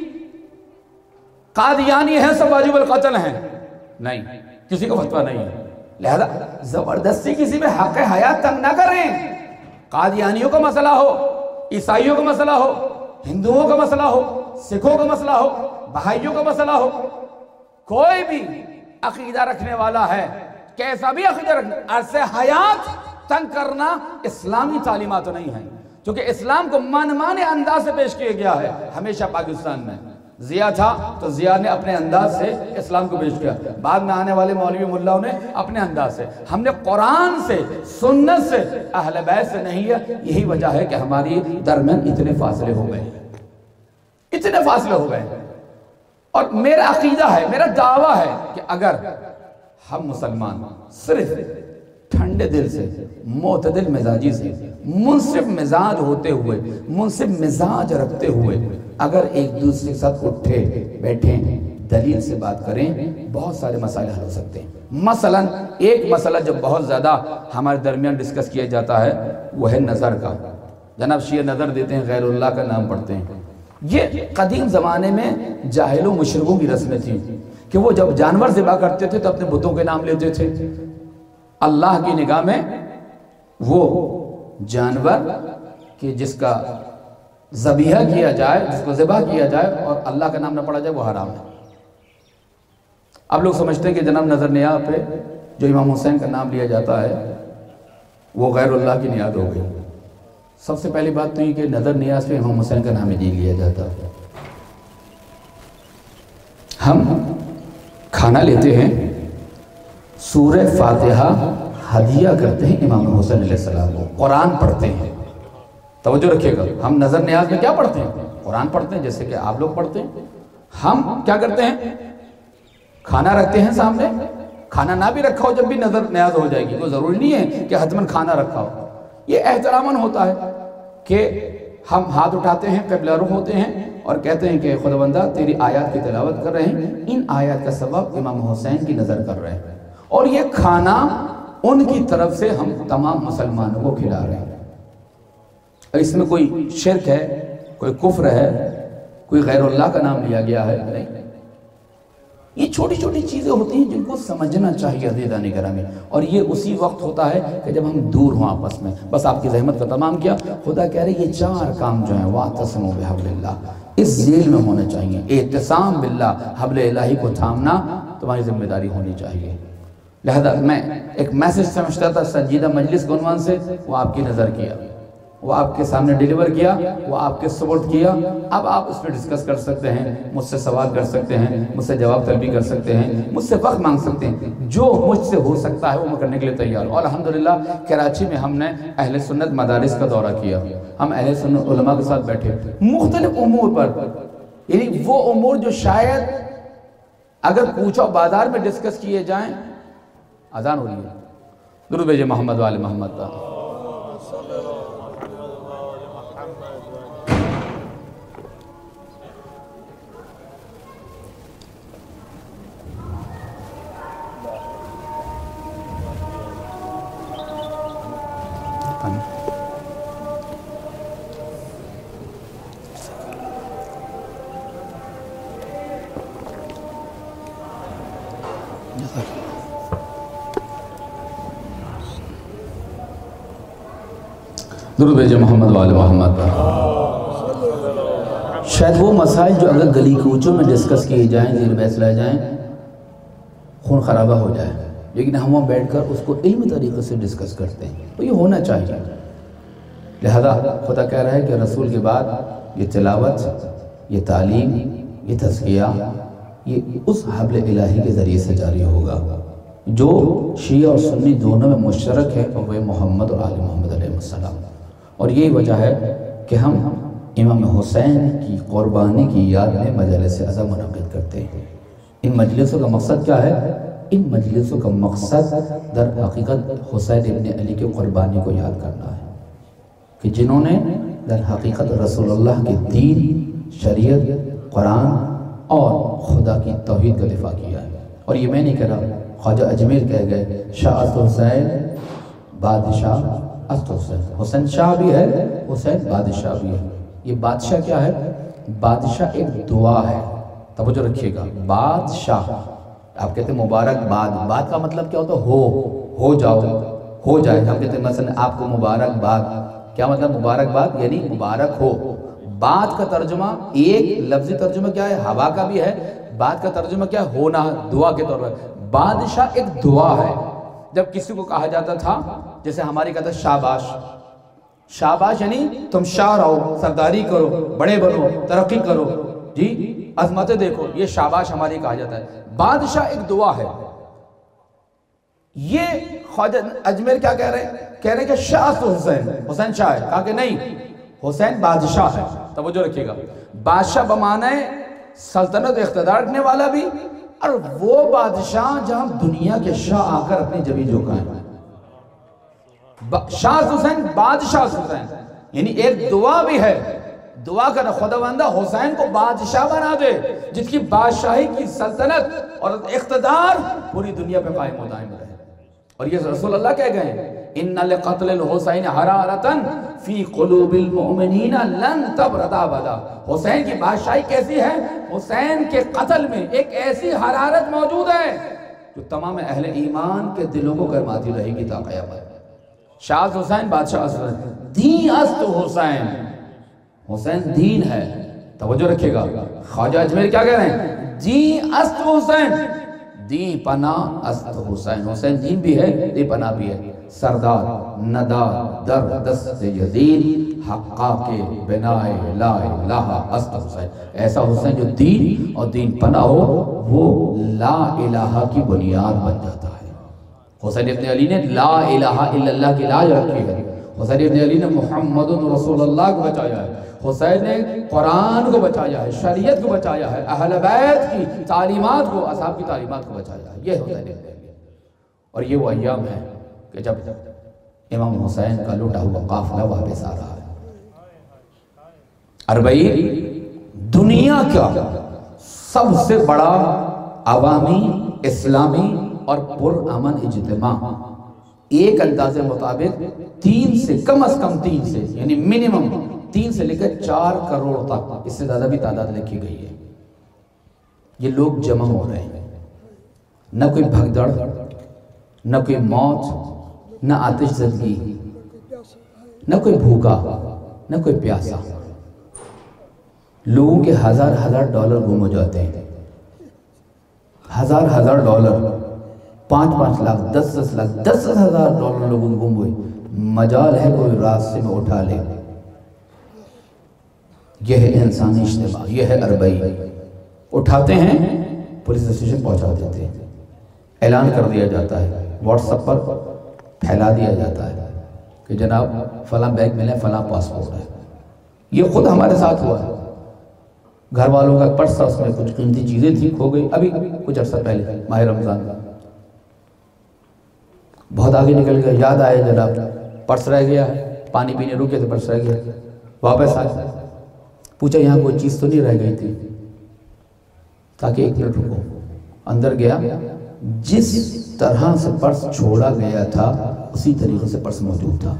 قادیانی ہیں سب واجب القتل ہیں، نہیں، کسی کو فتویٰ نہیں ہے۔ لہذا زبردستی کسی میں حق حیات تنگ نہ کریں۔ قادیانیوں کا مسئلہ ہو، عیسائیوں کا مسئلہ ہو، ہندوؤں کا مسئلہ ہو، سکھوں کا مسئلہ ہو، بہائیوں کا مسئلہ ہو، کوئی بھی عقیدہ رکھنے والا ہے، کیسا بھی عقیدہ رکھنے، عرصہ حیات تنگ کرنا اسلامی تعلیمات نہیں ہیں، کیونکہ اسلام کو من مانے انداز سے پیش کیا گیا ہے۔ ہمیشہ پاکستان میں ضیاء تھا تو ضیاء نے اپنے انداز سے اسلام کو پیش کیا، بعد میں آنے والے مولوی ملاؤں نے اپنے انداز سے، ہم نے قرآن سے، سنت سے، اہل بیت سے نہیں ہے۔ یہی وجہ ہے کہ ہماری درمیان اتنے فاصلے ہو گئے، اتنے فاصلے ہو گئے۔ اور میرا عقیدہ ہے، میرا دعویٰ ہے کہ اگر ہم مسلمان صرف ٹھنڈے دل سے، معتدل مزاجی سے، منصف مزاج ہوتے ہوئے، منصف مزاج رکھتے ہوئے اگر ایک دوسرے کے ساتھ اٹھے بیٹھیں دلیل سے بات کریں، بہت سارے مسائل حل ہو سکتے ہیں۔ مثلا ایک مسئلہ جب بہت زیادہ ہمارے درمیان ڈسکس کیا جاتا ہے وہ ہے نظر کا۔ جناب شیعہ نظر دیتے ہیں، غیر اللہ کا نام پڑھتے ہیں۔ یہ قدیم زمانے میں جاہل و مشرکوں کی رسمیں تھیں کہ وہ جب جانور ذبح کرتے تھے تو اپنے بتوں کے نام لیتے تھے۔ اللہ کی نگاہ میں وہ جانور کہ جس کا ذبیحہ کیا جائے، جس کو ذبح کیا جائے اور اللہ کا نام نہ پڑھا جائے وہ حرام ہے۔ اب لوگ سمجھتے ہیں کہ جناب نظر نیاز پہ جو امام حسین کا نام لیا جاتا ہے وہ غیر اللہ کی نیاز ہو گئی۔ سب سے پہلی بات تو یہ کہ نظر نیاز پہ امام حسین کا نام ہی نہیں لیا جاتا۔ ہم کھانا لیتے ہیں، سورہ فاتحہ ہدیہ کرتے ہیں امام حسین علیہ السلام کو، قرآن پڑھتے ہیں۔ توجہ رکھیے گا، ہم نظر نیاز میں کیا پڑھتے ہیں؟ قرآن پڑھتے ہیں، جیسے کہ آپ لوگ پڑھتے ہیں۔ ہم کیا کرتے ہیں؟ کھانا رکھتے ہیں سامنے، کھانا نہ بھی رکھا ہو جب بھی نظر نیاز ہو جائے گی، کوئی ضروری نہیں ہے کہ حتماً کھانا رکھا ہو۔ یہ احتراماً ہوتا ہے کہ ہم ہاتھ اٹھاتے ہیں، قبلہ رخ ہوتے ہیں اور کہتے ہیں کہ خداوندہ تیری آیات کی تلاوت کر رہے ہیں، ان آیات کا سبب امام حسین کی نظر کر رہے ہیں، اور یہ کھانا ان کی طرف سے ہم تمام مسلمانوں کو کھلا رہے ہیں۔ اس میں کوئی شرک ہے، کوئی کفر ہے، کوئی غیر اللہ کا نام لیا گیا ہے؟ نہیں۔ یہ چھوٹی چھوٹی چیزیں ہوتی ہیں جن کو سمجھنا چاہیے عزیزان گرامی، اور یہ اسی وقت ہوتا ہے کہ جب ہم دور ہوں آپس میں۔ بس آپ کی زحمت کا تمام کیا، خدا کہہ رہے یہ چار کام جو ہیں وَاعْتَصِمُوا بِحَبْلِ اللَّهِ، اس ذیل میں ہونے چاہیے۔ اعتصام باللہ، حبل الہی کو تھامنا تمہاری ذمہ داری ہونی چاہیے۔ لہذا میں ایک میسج سمجھتا تھا سنجیدہ مجلس کے عنوان سے، وہ آپ کی نظر کیا، وہ آپ کے سامنے ڈیلیور کیا، وہ آپ کے سپورٹ کیا، اب آپ اس پہ ڈسکس کر سکتے ہیں، مجھ سے سوال کر سکتے ہیں، مجھ سے جواب طلبی کر سکتے ہیں، مجھ سے وقت مانگ سکتے ہیں، جو مجھ سے ہو سکتا ہے وہ میں کرنے کے لیے تیار ہوں۔ اور الحمدللہ کراچی میں ہم نے اہل سنت مدارس کا دورہ کیا، ہم اہل سنت علماء کے ساتھ بیٹھے مختلف امور پر، یعنی وہ امور جو شاید اگر پوچھو بازار میں ڈسکس کیے جائیں۔ اذان ہو رہی ہے، درود بھیجے محمد وآل محمد کا۔ درود بھیجے محمد وآل محمد پر۔ شاید وہ مسائل جو اگر گلی کوچوں میں ڈسکس کیے جائیں، زیر بحث لائے جائیں، خون خرابہ ہو جائے، لیکن ہم وہاں بیٹھ کر اس کو علمی طریقے سے ڈسکس کرتے ہیں، تو یہ ہونا چاہیے۔ لہذا خدا کہہ رہا ہے کہ رسول کے بعد یہ تلاوت، یہ تعلیم، یہ تزکیہ، یہ اس حبل الہی کے ذریعے سے جاری ہوگا جو شیعہ اور سنی دونوں میں مشترک ہے، اور وہ محمد اور آل محمد علیہ السلام۔ اور یہی وجہ ہے کہ ہم امام حسین کی قربانی کی یاد میں مجلس عزا منعقد کرتے ہیں۔ ان مجلسوں کا مقصد کیا ہے؟ ان مجلسوں کا مقصد در حقیقت حسین ابن علی کی قربانی کو یاد کرنا ہے، کہ جنہوں نے در حقیقت رسول اللہ کے دین، شریعت، قرآن اور خدا کی توحید کا دفاع کیا ہے۔ اور یہ میں نہیں کہہ رہا، خواجہ اجمیر کہہ گئے شاہ است حسین بادشاہ است حسین، حسین شاہ بھی ہے، حسین بادشاہ بھی ہے۔ یہ بادشاہ کیا ہے؟ بادشاہ ایک دعا ہے، توجہ رکھیے گا، بادشاہ آپ کہتے ہیں مبارک باد، باد کا مطلب کیا ہوتا ہے؟ ہو جاؤ، ہو جائے۔ ہم کہتے ہیں مثلا آپ کو مبارک باد، کیا مطلب مبارک باد؟ یعنی مبارک ہو۔ باد کا ترجمہ، ایک لفظی ترجمہ کیا ہے؟ ہوا کا بھی ہے۔ باد کا ترجمہ کیا ہے؟ ہونا، دعا کے طور پر۔ بادشاہ ایک دعا ہے۔ جب کسی کو کہا جاتا تھا، جیسے ہماری کہتا ہے شاباش، شاباش یعنی تم شاہ رہو، سرداری کرو، بڑے بنو، ترقی کرو، جی عظمتیں دیکھو، یہ شاباش ہماری کہا جاتا ہے۔ بادشاہ ایک دعا ہے۔ یہ خواجہ اجمیر کیا کہہ رہے ہیں؟ کہہ رہے ہیں کہ شاہ حسین، حسین شاہ ہے، کہا کہ نہیں، حسین بادشاہ ہے۔ توجہ رکھیے گا، بادشاہ بمعنی سلطنت اقتدار رکھنے والا بھی، اور وہ بادشاہ جہاں دنیا کے شاہ آ کر اپنی جبیں جھکائیں۔ شاہ حسین، بادشاہ حسین، یعنی ایک دعا بھی ہے، دعا کرنا خداوندہ حسین کو بادشاہ بنا دے، جس کی بادشاہی کی سلطنت اور اقتدار پوری دنیا پہ قائم و دائم رہے۔ اور یہ رسول اللہ کہہ گئے ان لقتل الحسین حرارتن فی قلوب المؤمنین لن تبرد ابدا۔ حسین کی بادشاہی کیسی ہے؟ حسین کے قتل میں ایک ایسی حرارت موجود ہے جو تمام اہل ایمان کے دلوں کو گرماتی رہے گی تا قیامت۔ شاہ حسین، بادشاہ حسین، دین است حسین، حسین دین ہے۔ توجہ رکھیے گا، خواجہ اجمیر کیا کہہ رہے ہیں؟ دین است حسین، دین پناہ است حسین، حسین دین بھی ہے، دین پناہ بھی ہے۔ سردار ندار در دست یزید حقا کے بنائے لا الہ است حسین، ایسا حسین جو دین اور دین پناہ ہو، وہ لا الہ کی بنیاد بن جاتا ہے۔ حسین ابن علی نے لا الہ الا اللہ کی لاج رکھی ہے، حسین ابن علی نے محمد رسول اللہ کو بچایا ہے، حسین نے قرآن کو بچایا ہے، شریعت کو بچایا ہے، اہل بیت کی تعلیمات کو، اصحاب کی تعلیمات کو بچایا ہے۔ یہ حسین ابن علی، اور یہ وہ ایام ہے کہ جب امام حسین کا لوٹا ہوا قافلہ واپس آ رہا ہے۔ اربعین دنیا کا سب سے بڑا عوامی، اسلامی اور پرامن اجتماع، ایک اندازے مطابق 3 سے کم از کم 3 سے یعنی منیمم 3 سے لے کر 4 کروڑ تک، اس سے زیادہ بھی تعداد لکھی گئی ہے۔ یہ لوگ جمع ہو رہے ہیں، نہ کوئی بھگدڑ، نہ کوئی موت، نہ آتش زدگی، نہ کوئی بھوکا، نہ کوئی پیاسا۔ لوگوں کے ہزار ڈالر گم ہو جاتے ہیں، ہزار ڈالر، 5 لاکھ، 10 لاکھ، 10,000 ڈالر لوگوں گم ہوئے۔ مجال ہے کوئی راستے میں اٹھا لے، یہ ہے انسانی اجتماع، یہ ہے اربعین۔ اٹھاتے ہیں، پولیس اسٹیشن پہنچا دیتے ہیں، اعلان کر دیا جاتا ہے، واٹس ایپ پر پھیلا دیا جاتا ہے کہ جناب فلاں بیگ ملے، فلاں پاسپورٹ ہے۔ یہ خود ہمارے ساتھ ہوا ہے، گھر والوں کا پرس تھا، اس میں کچھ قیمتی چیزیں تھی، کھو گئی، ابھی کچھ عرصہ پہلے ماہ رمضان کا، بہت آگے نکل گیا، یاد آئے جناب پرس رہ گیا ہے، پانی پینے رکے تھے، پرس رہ گیا، واپس آئے، پوچھا یہاں کوئی چیز تو نہیں رہ گئی تھی؟ تاکہ 1 منٹ رکو، اندر گیا، جس طرح سے پرس چھوڑا گیا تھا اسی طریقے سے پرس موجود تھا۔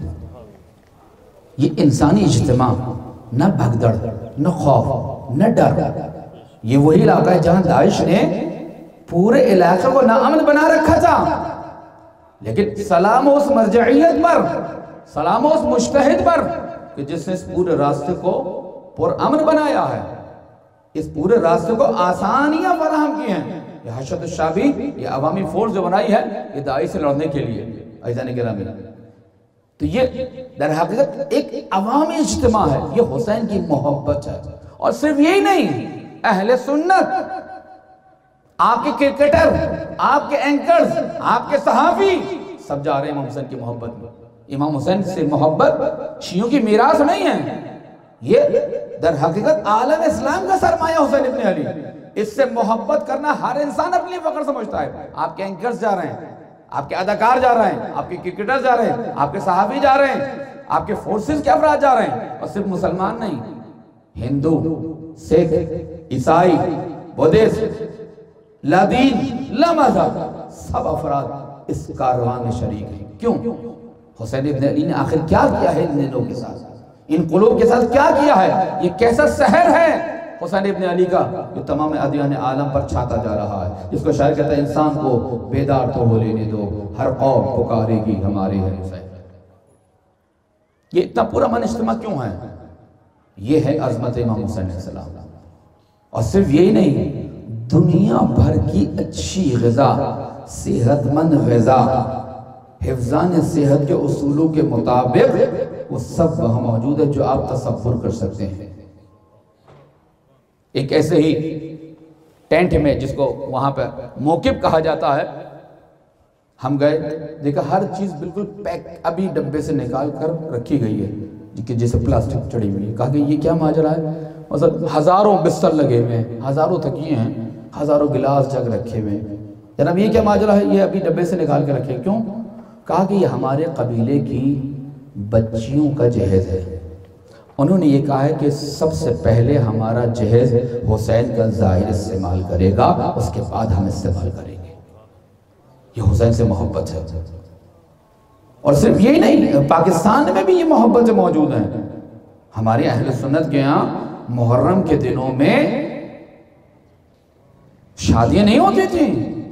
یہ انسانی اجتماع، نہ بھگدڑ، نہ خوف، نہ ڈر۔ یہ وہی علاقہ ہے جہاں داعش نے پورے علاقے کو ناامن بنا رکھا تھا، لیکن سلام اس مرجعیت پر، سلام اس مجتہد پر کہ جس نے اس پورے راستے کو پرامن بنایا ہے، اس پورے راستے کو آسانیاں فراہم کی ہیں۔ یہ حشد الشعبی، یہ عوامی فورس جو بنائی ہے، یہ داعش سے لڑنے کے لیے، عزیزان گرامی۔ تو یہ در حقیقت ایک عوامی اجتماع ہے، یہ حسین کی محبت ہے۔ اور صرف یہی نہیں، اہل سنت، آپ کے کرکٹر، آپ کے اینکرز، آپ کے صحافی، سب جا رہے ہیں امام حسین کی محبت میں۔ امام حسین سے محبت شیعوں کی میراث نہیں ہے، یہ در حقیقت عالم اسلام کا سرمایہ حسین ابن علی۔ اس سے محبت کرنا ہر انسان اپنی فخر سمجھتا ہے۔ آپ کے اینکرز جا رہے ہیں، آپ کے اداکار جا رہے ہیں، آپ کے کرکٹر جا رہے ہیں، آپ کے صحافی جا رہے ہیں، آپ کے فورسز کے افراد جا رہے ہیں، اور صرف مسلمان نہیں، ہندو، سکھ، عیسائی، بدھسٹ، لا دین، لا مذہب، سب افراد اس کاروان میں شریک ہیں۔ کیوں؟ حسین ابن علی نے آخر کیا کیا ہے ان دلوں کے ساتھ، ان قلوب کے ساتھ کیا کیا ہے؟ یہ کیسا سحر ہے حسین ابن علی کا جو تمام ادیان عالم پر چھاتا جا رہا ہے، جس کو شاعر کہتا ہے انسان کو بیدار تو ہو لینے دو، ہر قوم پکارے گی ہمارے ہے حسین۔ یہ اتنا پورا من اجتماع کیوں ہے؟ یہ ہے عظمت امام حسین علیہ السلام۔ اور صرف یہی نہیں، دنیا بھر کی اچھی غذا، صحت مند غذا، حفظان صحت کے اصولوں کے مطابق وہ سب وہاں موجود ہے جو آپ تصور کر سکتے ہیں۔ ایک ایسے ہی ٹینٹ میں، جس کو وہاں پہ موقف کہا جاتا ہے، ہم گئے، دیکھا ہر چیز بالکل پیک، ابھی ڈبے سے نکال کر رکھی گئی ہے، جیسے پلاسٹک چڑی ہوئی ہے۔ کہا کہ یہ کیا ماجرا ہے؟ مثلا ہزاروں بستر لگے ہوئے ہیں، ہزاروں تکیے ہیں، ہزاروں گلاس جگ رکھے ہوئے ہیں، جناب یہ کیا ماجرا ہے؟ یہ ابھی ڈبے سے نکال کے رکھے، کیوں؟ کہا کہ یہ ہمارے قبیلے کی بچیوں کا جہیز ہے۔ انہوں نے یہ کہا ہے کہ سب سے پہلے ہمارا جہیز حسین کا ظاہر استعمال کرے گا، اس کے بعد ہم استعمال کریں گے۔ یہ حسین سے محبت ہے۔ اور صرف یہی نہیں، پاکستان میں بھی یہ محبت موجود ہیں۔ ہمارے اہل سنت کے یہاں محرم کے دنوں میں شادیاں نہیں ہوتی تھیں،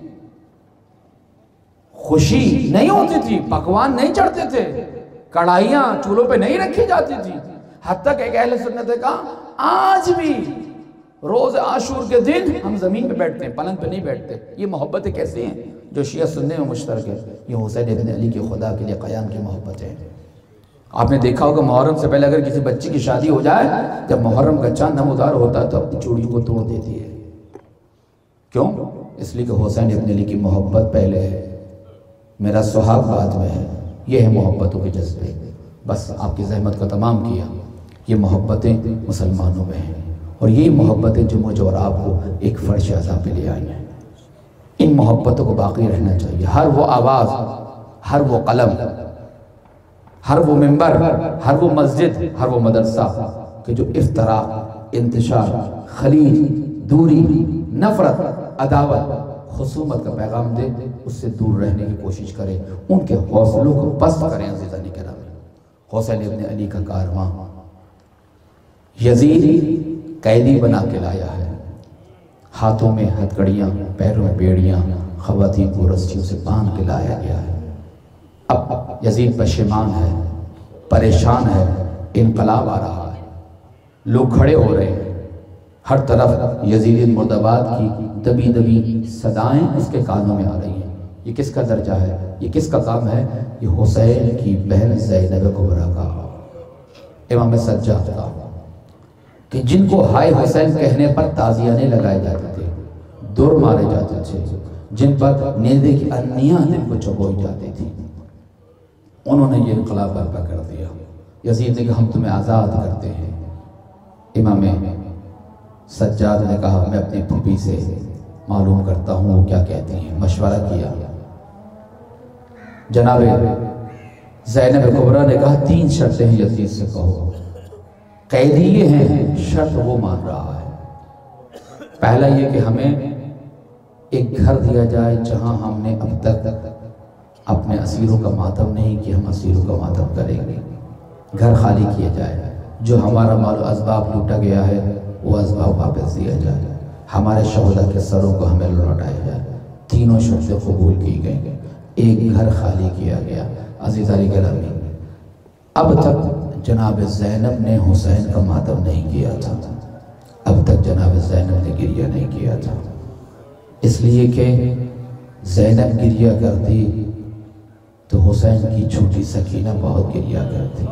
خوشی نہیں ہوتی تھی، پکوان نہیں چڑھتے تھے، کڑھائیاں چولہوں پہ نہیں رکھی جاتی تھی۔ حتیٰ کہ ایک اہل سنت نے کہا آج بھی روز عاشور کے دن ہم زمین پہ بیٹھتے ہیں، پلنگ پہ نہیں بیٹھتے۔ یہ محبتیں کیسی ہیں جو شیعہ سننے میں مشترک ہے؟ یہ حسین ابن علی کی خدا کے لیے قیام کی محبت ہے۔ آپ نے دیکھا ہوگا محرم سے پہلے اگر کسی بچی کی شادی ہو جائے، جب محرم کا چاند نمودار ہوتا ہے تو اپنی چوڑی کو توڑ دیتی ہے۔ کیوں؟ اس لیے کہ حسین ابن علی کی محبت پہلے ہے، میرا سہاگ بعد میں ہے۔ یہ ہے محبتوں کے جذبے۔ بس آپ کی زحمت کا تمام کیا۔ یہ محبتیں مسلمانوں میں ہیں، اور یہی محبتیں جو مجھے اور آپ کو ایک فرش عزا پہ لے آئی ہیں۔ ان محبتوں کو باقی رہنا چاہیے۔ ہر وہ آواز، ہر وہ قلم، ہر وہ منبر، ہر وہ مسجد، ہر وہ مدرسہ کہ جو افتراق، انتشار، خلیج، دوری، نفرت، عداوت، خصومت کا پیغام دے، اس سے دور رہنے کی کوشش کریں، ان کے حوصلوں کو پست کریں۔ عزیزان کرام، حسین ابن علی کا کارواں یزید قیدی بنا کے لایا ہے، ہاتھوں میں ہتھکڑیاں، پیروں میں بیڑیاں، خواتین کو رسیوں سے باندھ کے لایا گیا ہے۔ اب یزید پشیمان ہے، پریشان ہے، انقلاب آ رہا ہے، لوگ کھڑے ہو رہے ہیں، ہر طرف یزید مرد آباد کی دبی دبی صدائیں اس کے کانوں میں آ رہی ہیں۔ یہ کس کا درجہ ہے؟ یہ کس کا کام ہے؟ یہ حسین کی بہن زینب کبریٰ کا، امام سجاد کا، کہ جن کو ہائے حسین کہنے پر تازیانے لگائے جاتے تھے، دور مارے جاتے تھے، جن پر نیزے کی انیاں دن کو چبوئی جاتی تھی، انہوں نے یہ انقلاب برپا کر دیا۔ یزید نے کہا ہم تمہیں آزاد کرتے ہیں۔ امام سجاد نے کہا میں اپنی پھوپھی سے معلوم کرتا ہوں وہ کیا کہتی ہیں، مشورہ کیا۔ جناب زینب کبریٰ نے کہا 3 شرطیں ہیں یزید سے کہو۔ قیدی یہ ہیں، شرط وہ مان رہا ہے۔ پہلا یہ کہ ہمیں ایک گھر دیا جائے جہاں ہم نے اب تک اپنے اسیروں کا ماتم نہیں کیا، ہم اسیروں کا ماتم کریں گے۔ گھر خالی کیا جائے، جو ہمارا مال و اسباب لوٹا گیا ہے وہ اسباب واپس دیا جائے، ہمارے شہداء کے سروں کو ہمیں لوٹایا جائے۔ تینوں شرطیں قبول کی گئیں، ایک گھر خالی کیا گیا۔ عزیزانی گرامی، اب تک جناب زینب نے حسین کا ماتم نہیں کیا تھا، اب تک جناب زینب نے گریہ نہیں کیا تھا، اس لیے کہ زینب گریہ کرتی تو حسین کی چھوٹی سکینہ بہت گریہ کرتی،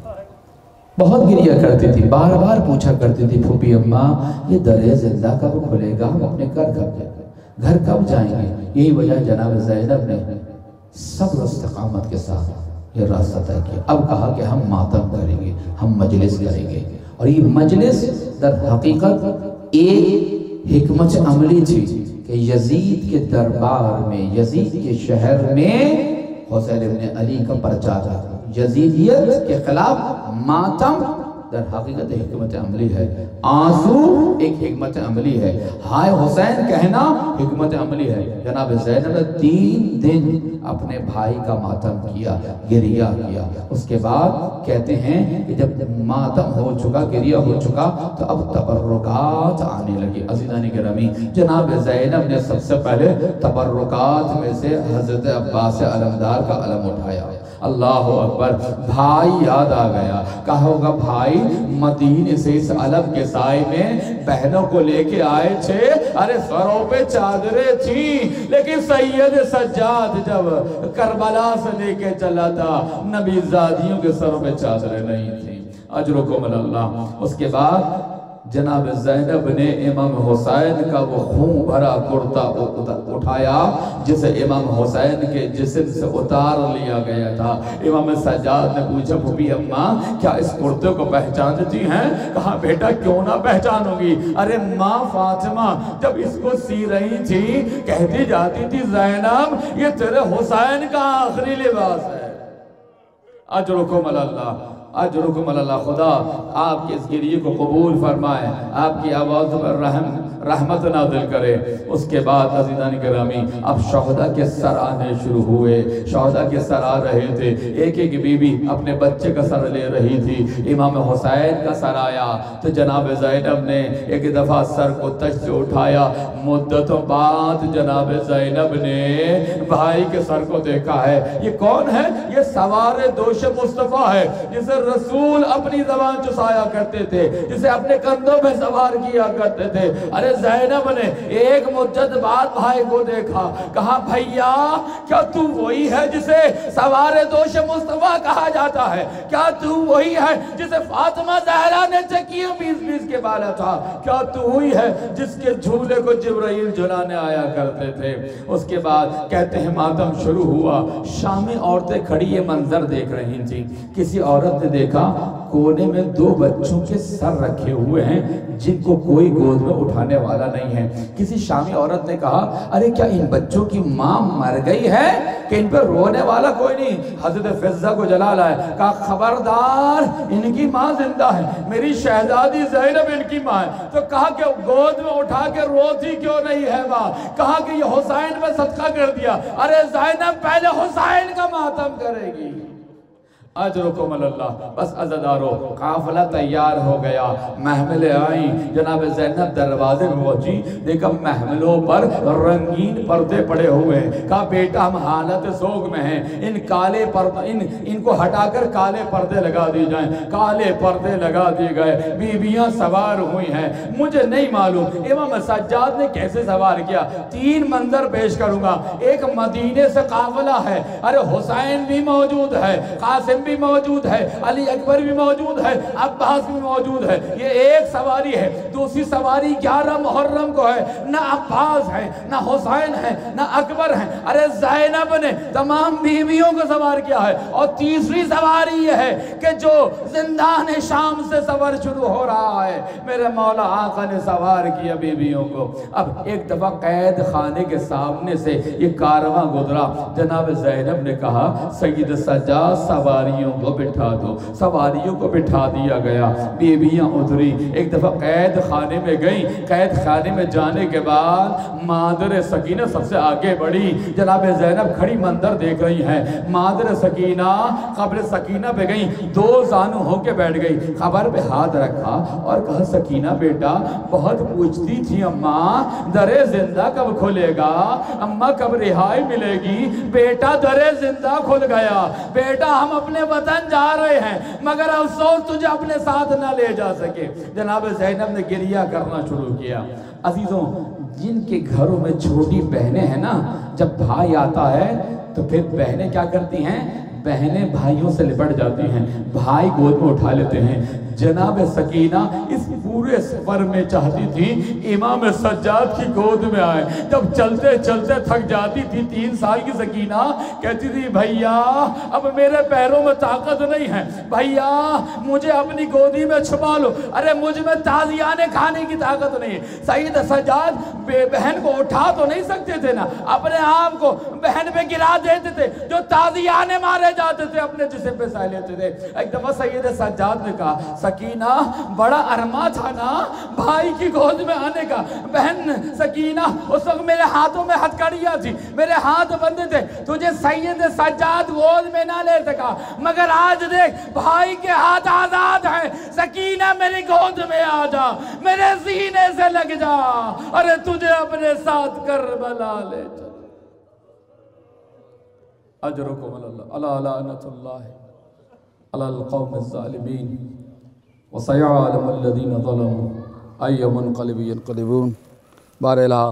بہت گریہ کرتی تھی، بار بار پوچھا کرتی تھی پھوپھی اماں یہ درِ زندہ کب کھلے گا، ہم اپنے گھر کب جائیں گے۔ یہی وجہ جناب زینب نے صبر و استقامت کے ساتھ یہ راستہ طے کیا۔ اب کہا کہ ہم ماتم کریں گے، ہم مجلس کریں گے، اور یہ مجلس در حقیقت ایک حکمت عملی تھی کہ یزید کے دربار میں، یزید کے شہر میں حسین ابن علی کا پرچہ تھا۔ یزیدیت کے خلاف ماتم در حقیقت حکمت عملی ہے، آنسو ایک حکمت عملی ہے، ہائے حسین کہنا حکمت عملی ہے۔ جناب زینب نے 3 دن اپنے بھائی کا ماتم کیا، گریہ کیا۔ اس کے بعد کہتے ہیں کہ جب ماتم ہو چکا، گریہ ہو چکا، تو اب تبرکات آنے لگی۔ عزیزانی گرامی، جناب زینب نے سب سے پہلے تبرکات میں سے حضرت عباس علمدار کا علم اٹھایا۔ اللہ اکبر، بھائی یاد آ گیا، کہا ہوگا بھائی مدینے سے اس علم کے سائے میں بہنوں کو لے کے آئے تھے، ارے سروں پہ چادریں تھیں، لیکن سید سجاد جب کربلا سے لے کے چلا تھا نبی زادیوں کے سروں پہ چادریں نہیں تھیں۔ اجرکم اللہ۔ اس کے بعد جناب زینب نے امام حسین کا وہ خون بھرا کرتا اٹھایا جسے امام حسین کے جسم سے اتار لیا گیا تھا۔ امام سجاد نے پوچھا پھوپھی اماں کیا اس کرتے کو پہچانتی ہیں؟ کہا بیٹا کیوں نہ پہچانوں گی، ارے ماں فاطمہ جب اس کو سی رہی تھی کہتی جاتی تھی زینب یہ تیرے حسین کا آخری لباس ہے۔ اجرکم اللہ، اجرکم اللہ۔ خدا آپ کے اس گریہ کو قبول فرمائے، آپ کی آواز پر رحمت نازل کرے۔ اس کے بعد عزیزان گرامی اب شہداء کے سر آنے شروع ہوئے، شہداء کے سر آ رہے تھے، ایک ایک بی بی اپنے بچے کا سر لے رہی تھی۔ امام حسین کا سر آیا تو جناب زینب نے ایک دفعہ سر کو تج سے اٹھایا، مدتوں بعد جناب زینب نے بھائی کے سر کو دیکھا ہے۔ یہ کون ہے؟ یہ سوار دوش مصطفیٰ ہے، جسے رسول اپنی زبان چسایا کرتے تھے، جسے اپنے کندھوں میں سوار کیا کرتے تھے۔ ارے زینب نے ایک مدت بعد بھائی کو دیکھا، کہا بھائیا کیا تو وہی ہے جسے سوار دوش مصطفیٰ کہا جاتا ہے؟ کیا تو وہی ہے جسے فاطمہ زہرا نے چکیوں 20 کے بالا تھا؟ کیا تو وہی ہے جس کے جھولے کو جبرائیل جھلانے آیا کرتے تھے؟ اس کے بعد کہتے ہیں ماتم شروع ہوا، شامی عورتیں کھڑی یہ منظر دیکھ رہی تھیں۔ کسی عورت نے دیکھا کونے میں 2 بچوں کے سر رکھے ہوئے ہیں جن کو کوئی گود میں اٹھانے والا نہیں ہے۔ کسی شامی عورت نے کہا ارے کیا ان بچوں کی ماں مر گئی ہے کہ ان پر رونے والا کوئی نہیں؟ حضرت فضہ کو جلال آئے، کہا خبردار ان کی ماں زندہ ہے، میری شہزادی زینب ان کی ماں ہے۔ تو کہا کہ گود میں اٹھا کے روتی کیوں نہیں ہے ماں؟ کہا کہ یہ حسین پہ صدقہ کر دیا۔ ارے زینب پہلے حسین کا ماتم کرے گی۔ اجرکم اللہ۔ بس عزادارو قافلہ تیار ہو گیا، محملیں آئیں، جناب زینب دروازے میں پہنچی، دیکھا محملوں پر رنگین پردے پڑے ہوئے ہیں۔ کہا بیٹا ہم حالت سوگ میں ہیں، ان کالے پردے ان کو ہٹا کر کالے پردے لگا دی جائیں۔ کالے پردے لگا دیے گئے، بیویاں سوار ہوئی ہیں۔ مجھے نہیں معلوم امام سجاد نے کیسے سوار کیا، 3 منظر پیش کروں گا۔ ایک مدینے سے قافلہ ہے، ارے حسین بھی موجود ہے، قاسم بھی موجود ہے، علی اکبر بھی موجود ہے، عباس بھی موجود ہے. یہ ایک سواری ہے. دوسری سواری 11 محرم کو ہے. نہ عباس ہے، نہ حسین ہے، نہ اکبر ہے. ارے زینب نے تمام بیویوں کو سوار کیا ہے. اور تیسری سواری یہ ہے کہ جو زندان شام سے سفر شروع ہو رہا ہے، میرے مولا آقا نے سوار کیا بیویوں کو. اب ایک دفعہ قید خانے کے سامنے سے یہ کارواں گزرا. جناب زینب نے کہا سید سجاد سواریوں کو بٹھا دو. سواریوں کو بٹھا دیا گیا. بیویاں اتری. ایک دفعہ قید خانے میں گئیں. قید خانے میں جانے کے بعد مادر سکینہ سب سے آگے بڑھی. جناب زینب کھڑی منظر دیکھ رہی ہیں. مادر سکینہ قبر سکینہ پہ گئیں. 2 زانو ہو کے بیٹھ گئی. خبر پہ ہاتھ رکھا اور کہا سکینہ بیٹا بہت پوچھتی تھی اماں در زندہ کب کھلے گا، اماں کب رہائی ملے گی. بیٹا در زندہ کھل گیا. بیٹا ہم اپنے وطن جا رہے ہیں مگر افسوس تجھے اپنے ساتھ نہ لے جا سکے. جناب زینب نے گریہ کرنا شروع کیا. عزیزوں جن کے گھروں میں چھوٹی بہنیں ہیں نا، جب بھائی آتا ہے تو پھر بہنیں کیا کرتی ہیں؟ بہنیں بھائیوں سے لپٹ جاتی ہیں، بھائی گود میں اٹھا لیتے ہیں. جناب سکینہ اس پورے سفر میں چاہتی تھی امام سجاد کی گود میں آئے. جب چلتے چلتے تھک جاتی تھی 3 سال کی سکینہ کہتی تھی بھائیا اب میرے پیروں میں طاقت نہیں ہے، بھائیا مجھے اپنی گودی میں چھپا لو. ارے مجھ میں تازیانے کھانے کی طاقت نہیں ہے. سید سجاد بہن کو اٹھا تو نہیں سکتے تھے نا، اپنے آپ کو بہن پہ گرا دیتے تھے. جو تازیانے مارے جاتے تھے اپنے جسم پہ سہ لیتے تھے. ایک دفعہ سید سجاد نے کہا سکینہ بڑا ارما تھا نا بھائی کی گود میں آنے کا. بہن سکینہ اس وقت میرے ہاتھوں میں ہتھکڑیاں تھی، میرے ہاتھ بندے تھے، تجھے سید سجاد گود میں نہ لے سکا، مگر آج دیکھ بھائی کے ہاتھ آزاد ہیں. سکینہ میری گود میں آ جا، میرے سینے سے لگ جا، ارے تجھے اپنے ساتھ کربلا لے جا. اجرکم اللہ علی لعنت اللہ علی القوم الظالمین وَسَيَعْلَمُ الَّذِينَ ظَلَمُوا أَيَّ مُنْقَلِبٍ يَنْقَلِبُونَ. بار الہ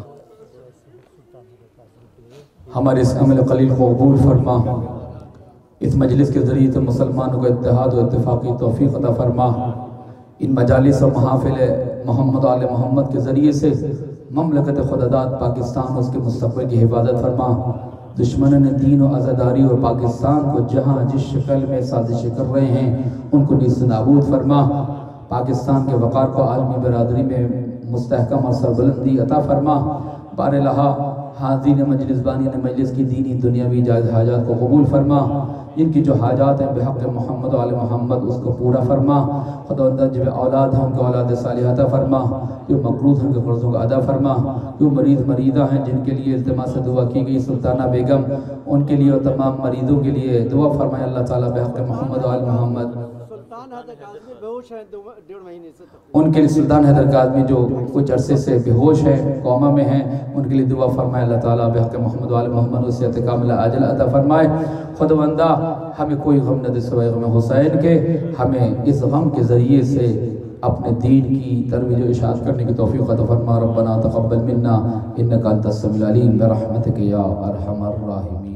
ہمارے اس عمل قلیل کو قبول فرما. اس مجلس کے ذریعے تو مسلمانوں کو اتحاد و اتفاقی توفیق عطا فرما. ان مجالس و محافل محمد آل محمد کے ذریعے سے مملکت خداداد پاکستان اس کے مستقبل کی حفاظت فرما. دشمنان دین و عزاداری اور پاکستان کو جہاں جس شکل میں سازشیں کر رہے ہیں ان کو نیست نابود فرما. پاکستان کے وقار کو عالمی برادری میں مستحکم اور سربلندی عطا فرما. بار الہ حاضرین مجلس بانین مجلس کی دینی دنیاوی جائز حاجات کو قبول فرما. جن کی جو حاجات ہیں بحق محمد و آل محمد اس کو پورا فرما. خداوندہ جو اولاد ہیں ان کو اولاد صالحہ عطا فرما. جو مقروض ہیں ان کے قرضوں کا ادا فرما. جو مریضہ ہیں جن کے لیے التماس سے دعا کی گئی سلطانہ بیگم ان کے لیے اور تمام مریضوں کے لیے دعا فرمائے اللہ تعالیٰ بحق محمد و آل محمد. ان کے لیے سلطان حیدر کاظمی جو کچھ عرصے سے بے ہوش ہے کوما میں ہیں ان کے لیے دعا فرمائے اللہ تعالیٰ بحق محمد و آل محمد و صحت کاملہ عاجلہ عطا فرمائے. خداوندہ ہمیں کوئی غم نہ دے سوائے غم حسین کے. ہمیں اس غم کے ذریعے سے اپنے دین کی ترویج و اشاعت کرنے کی توفیق عطا فرما. ربنا تقبل منا انک انت السمیع العلیم برحمتک یا ارحم الراحمین.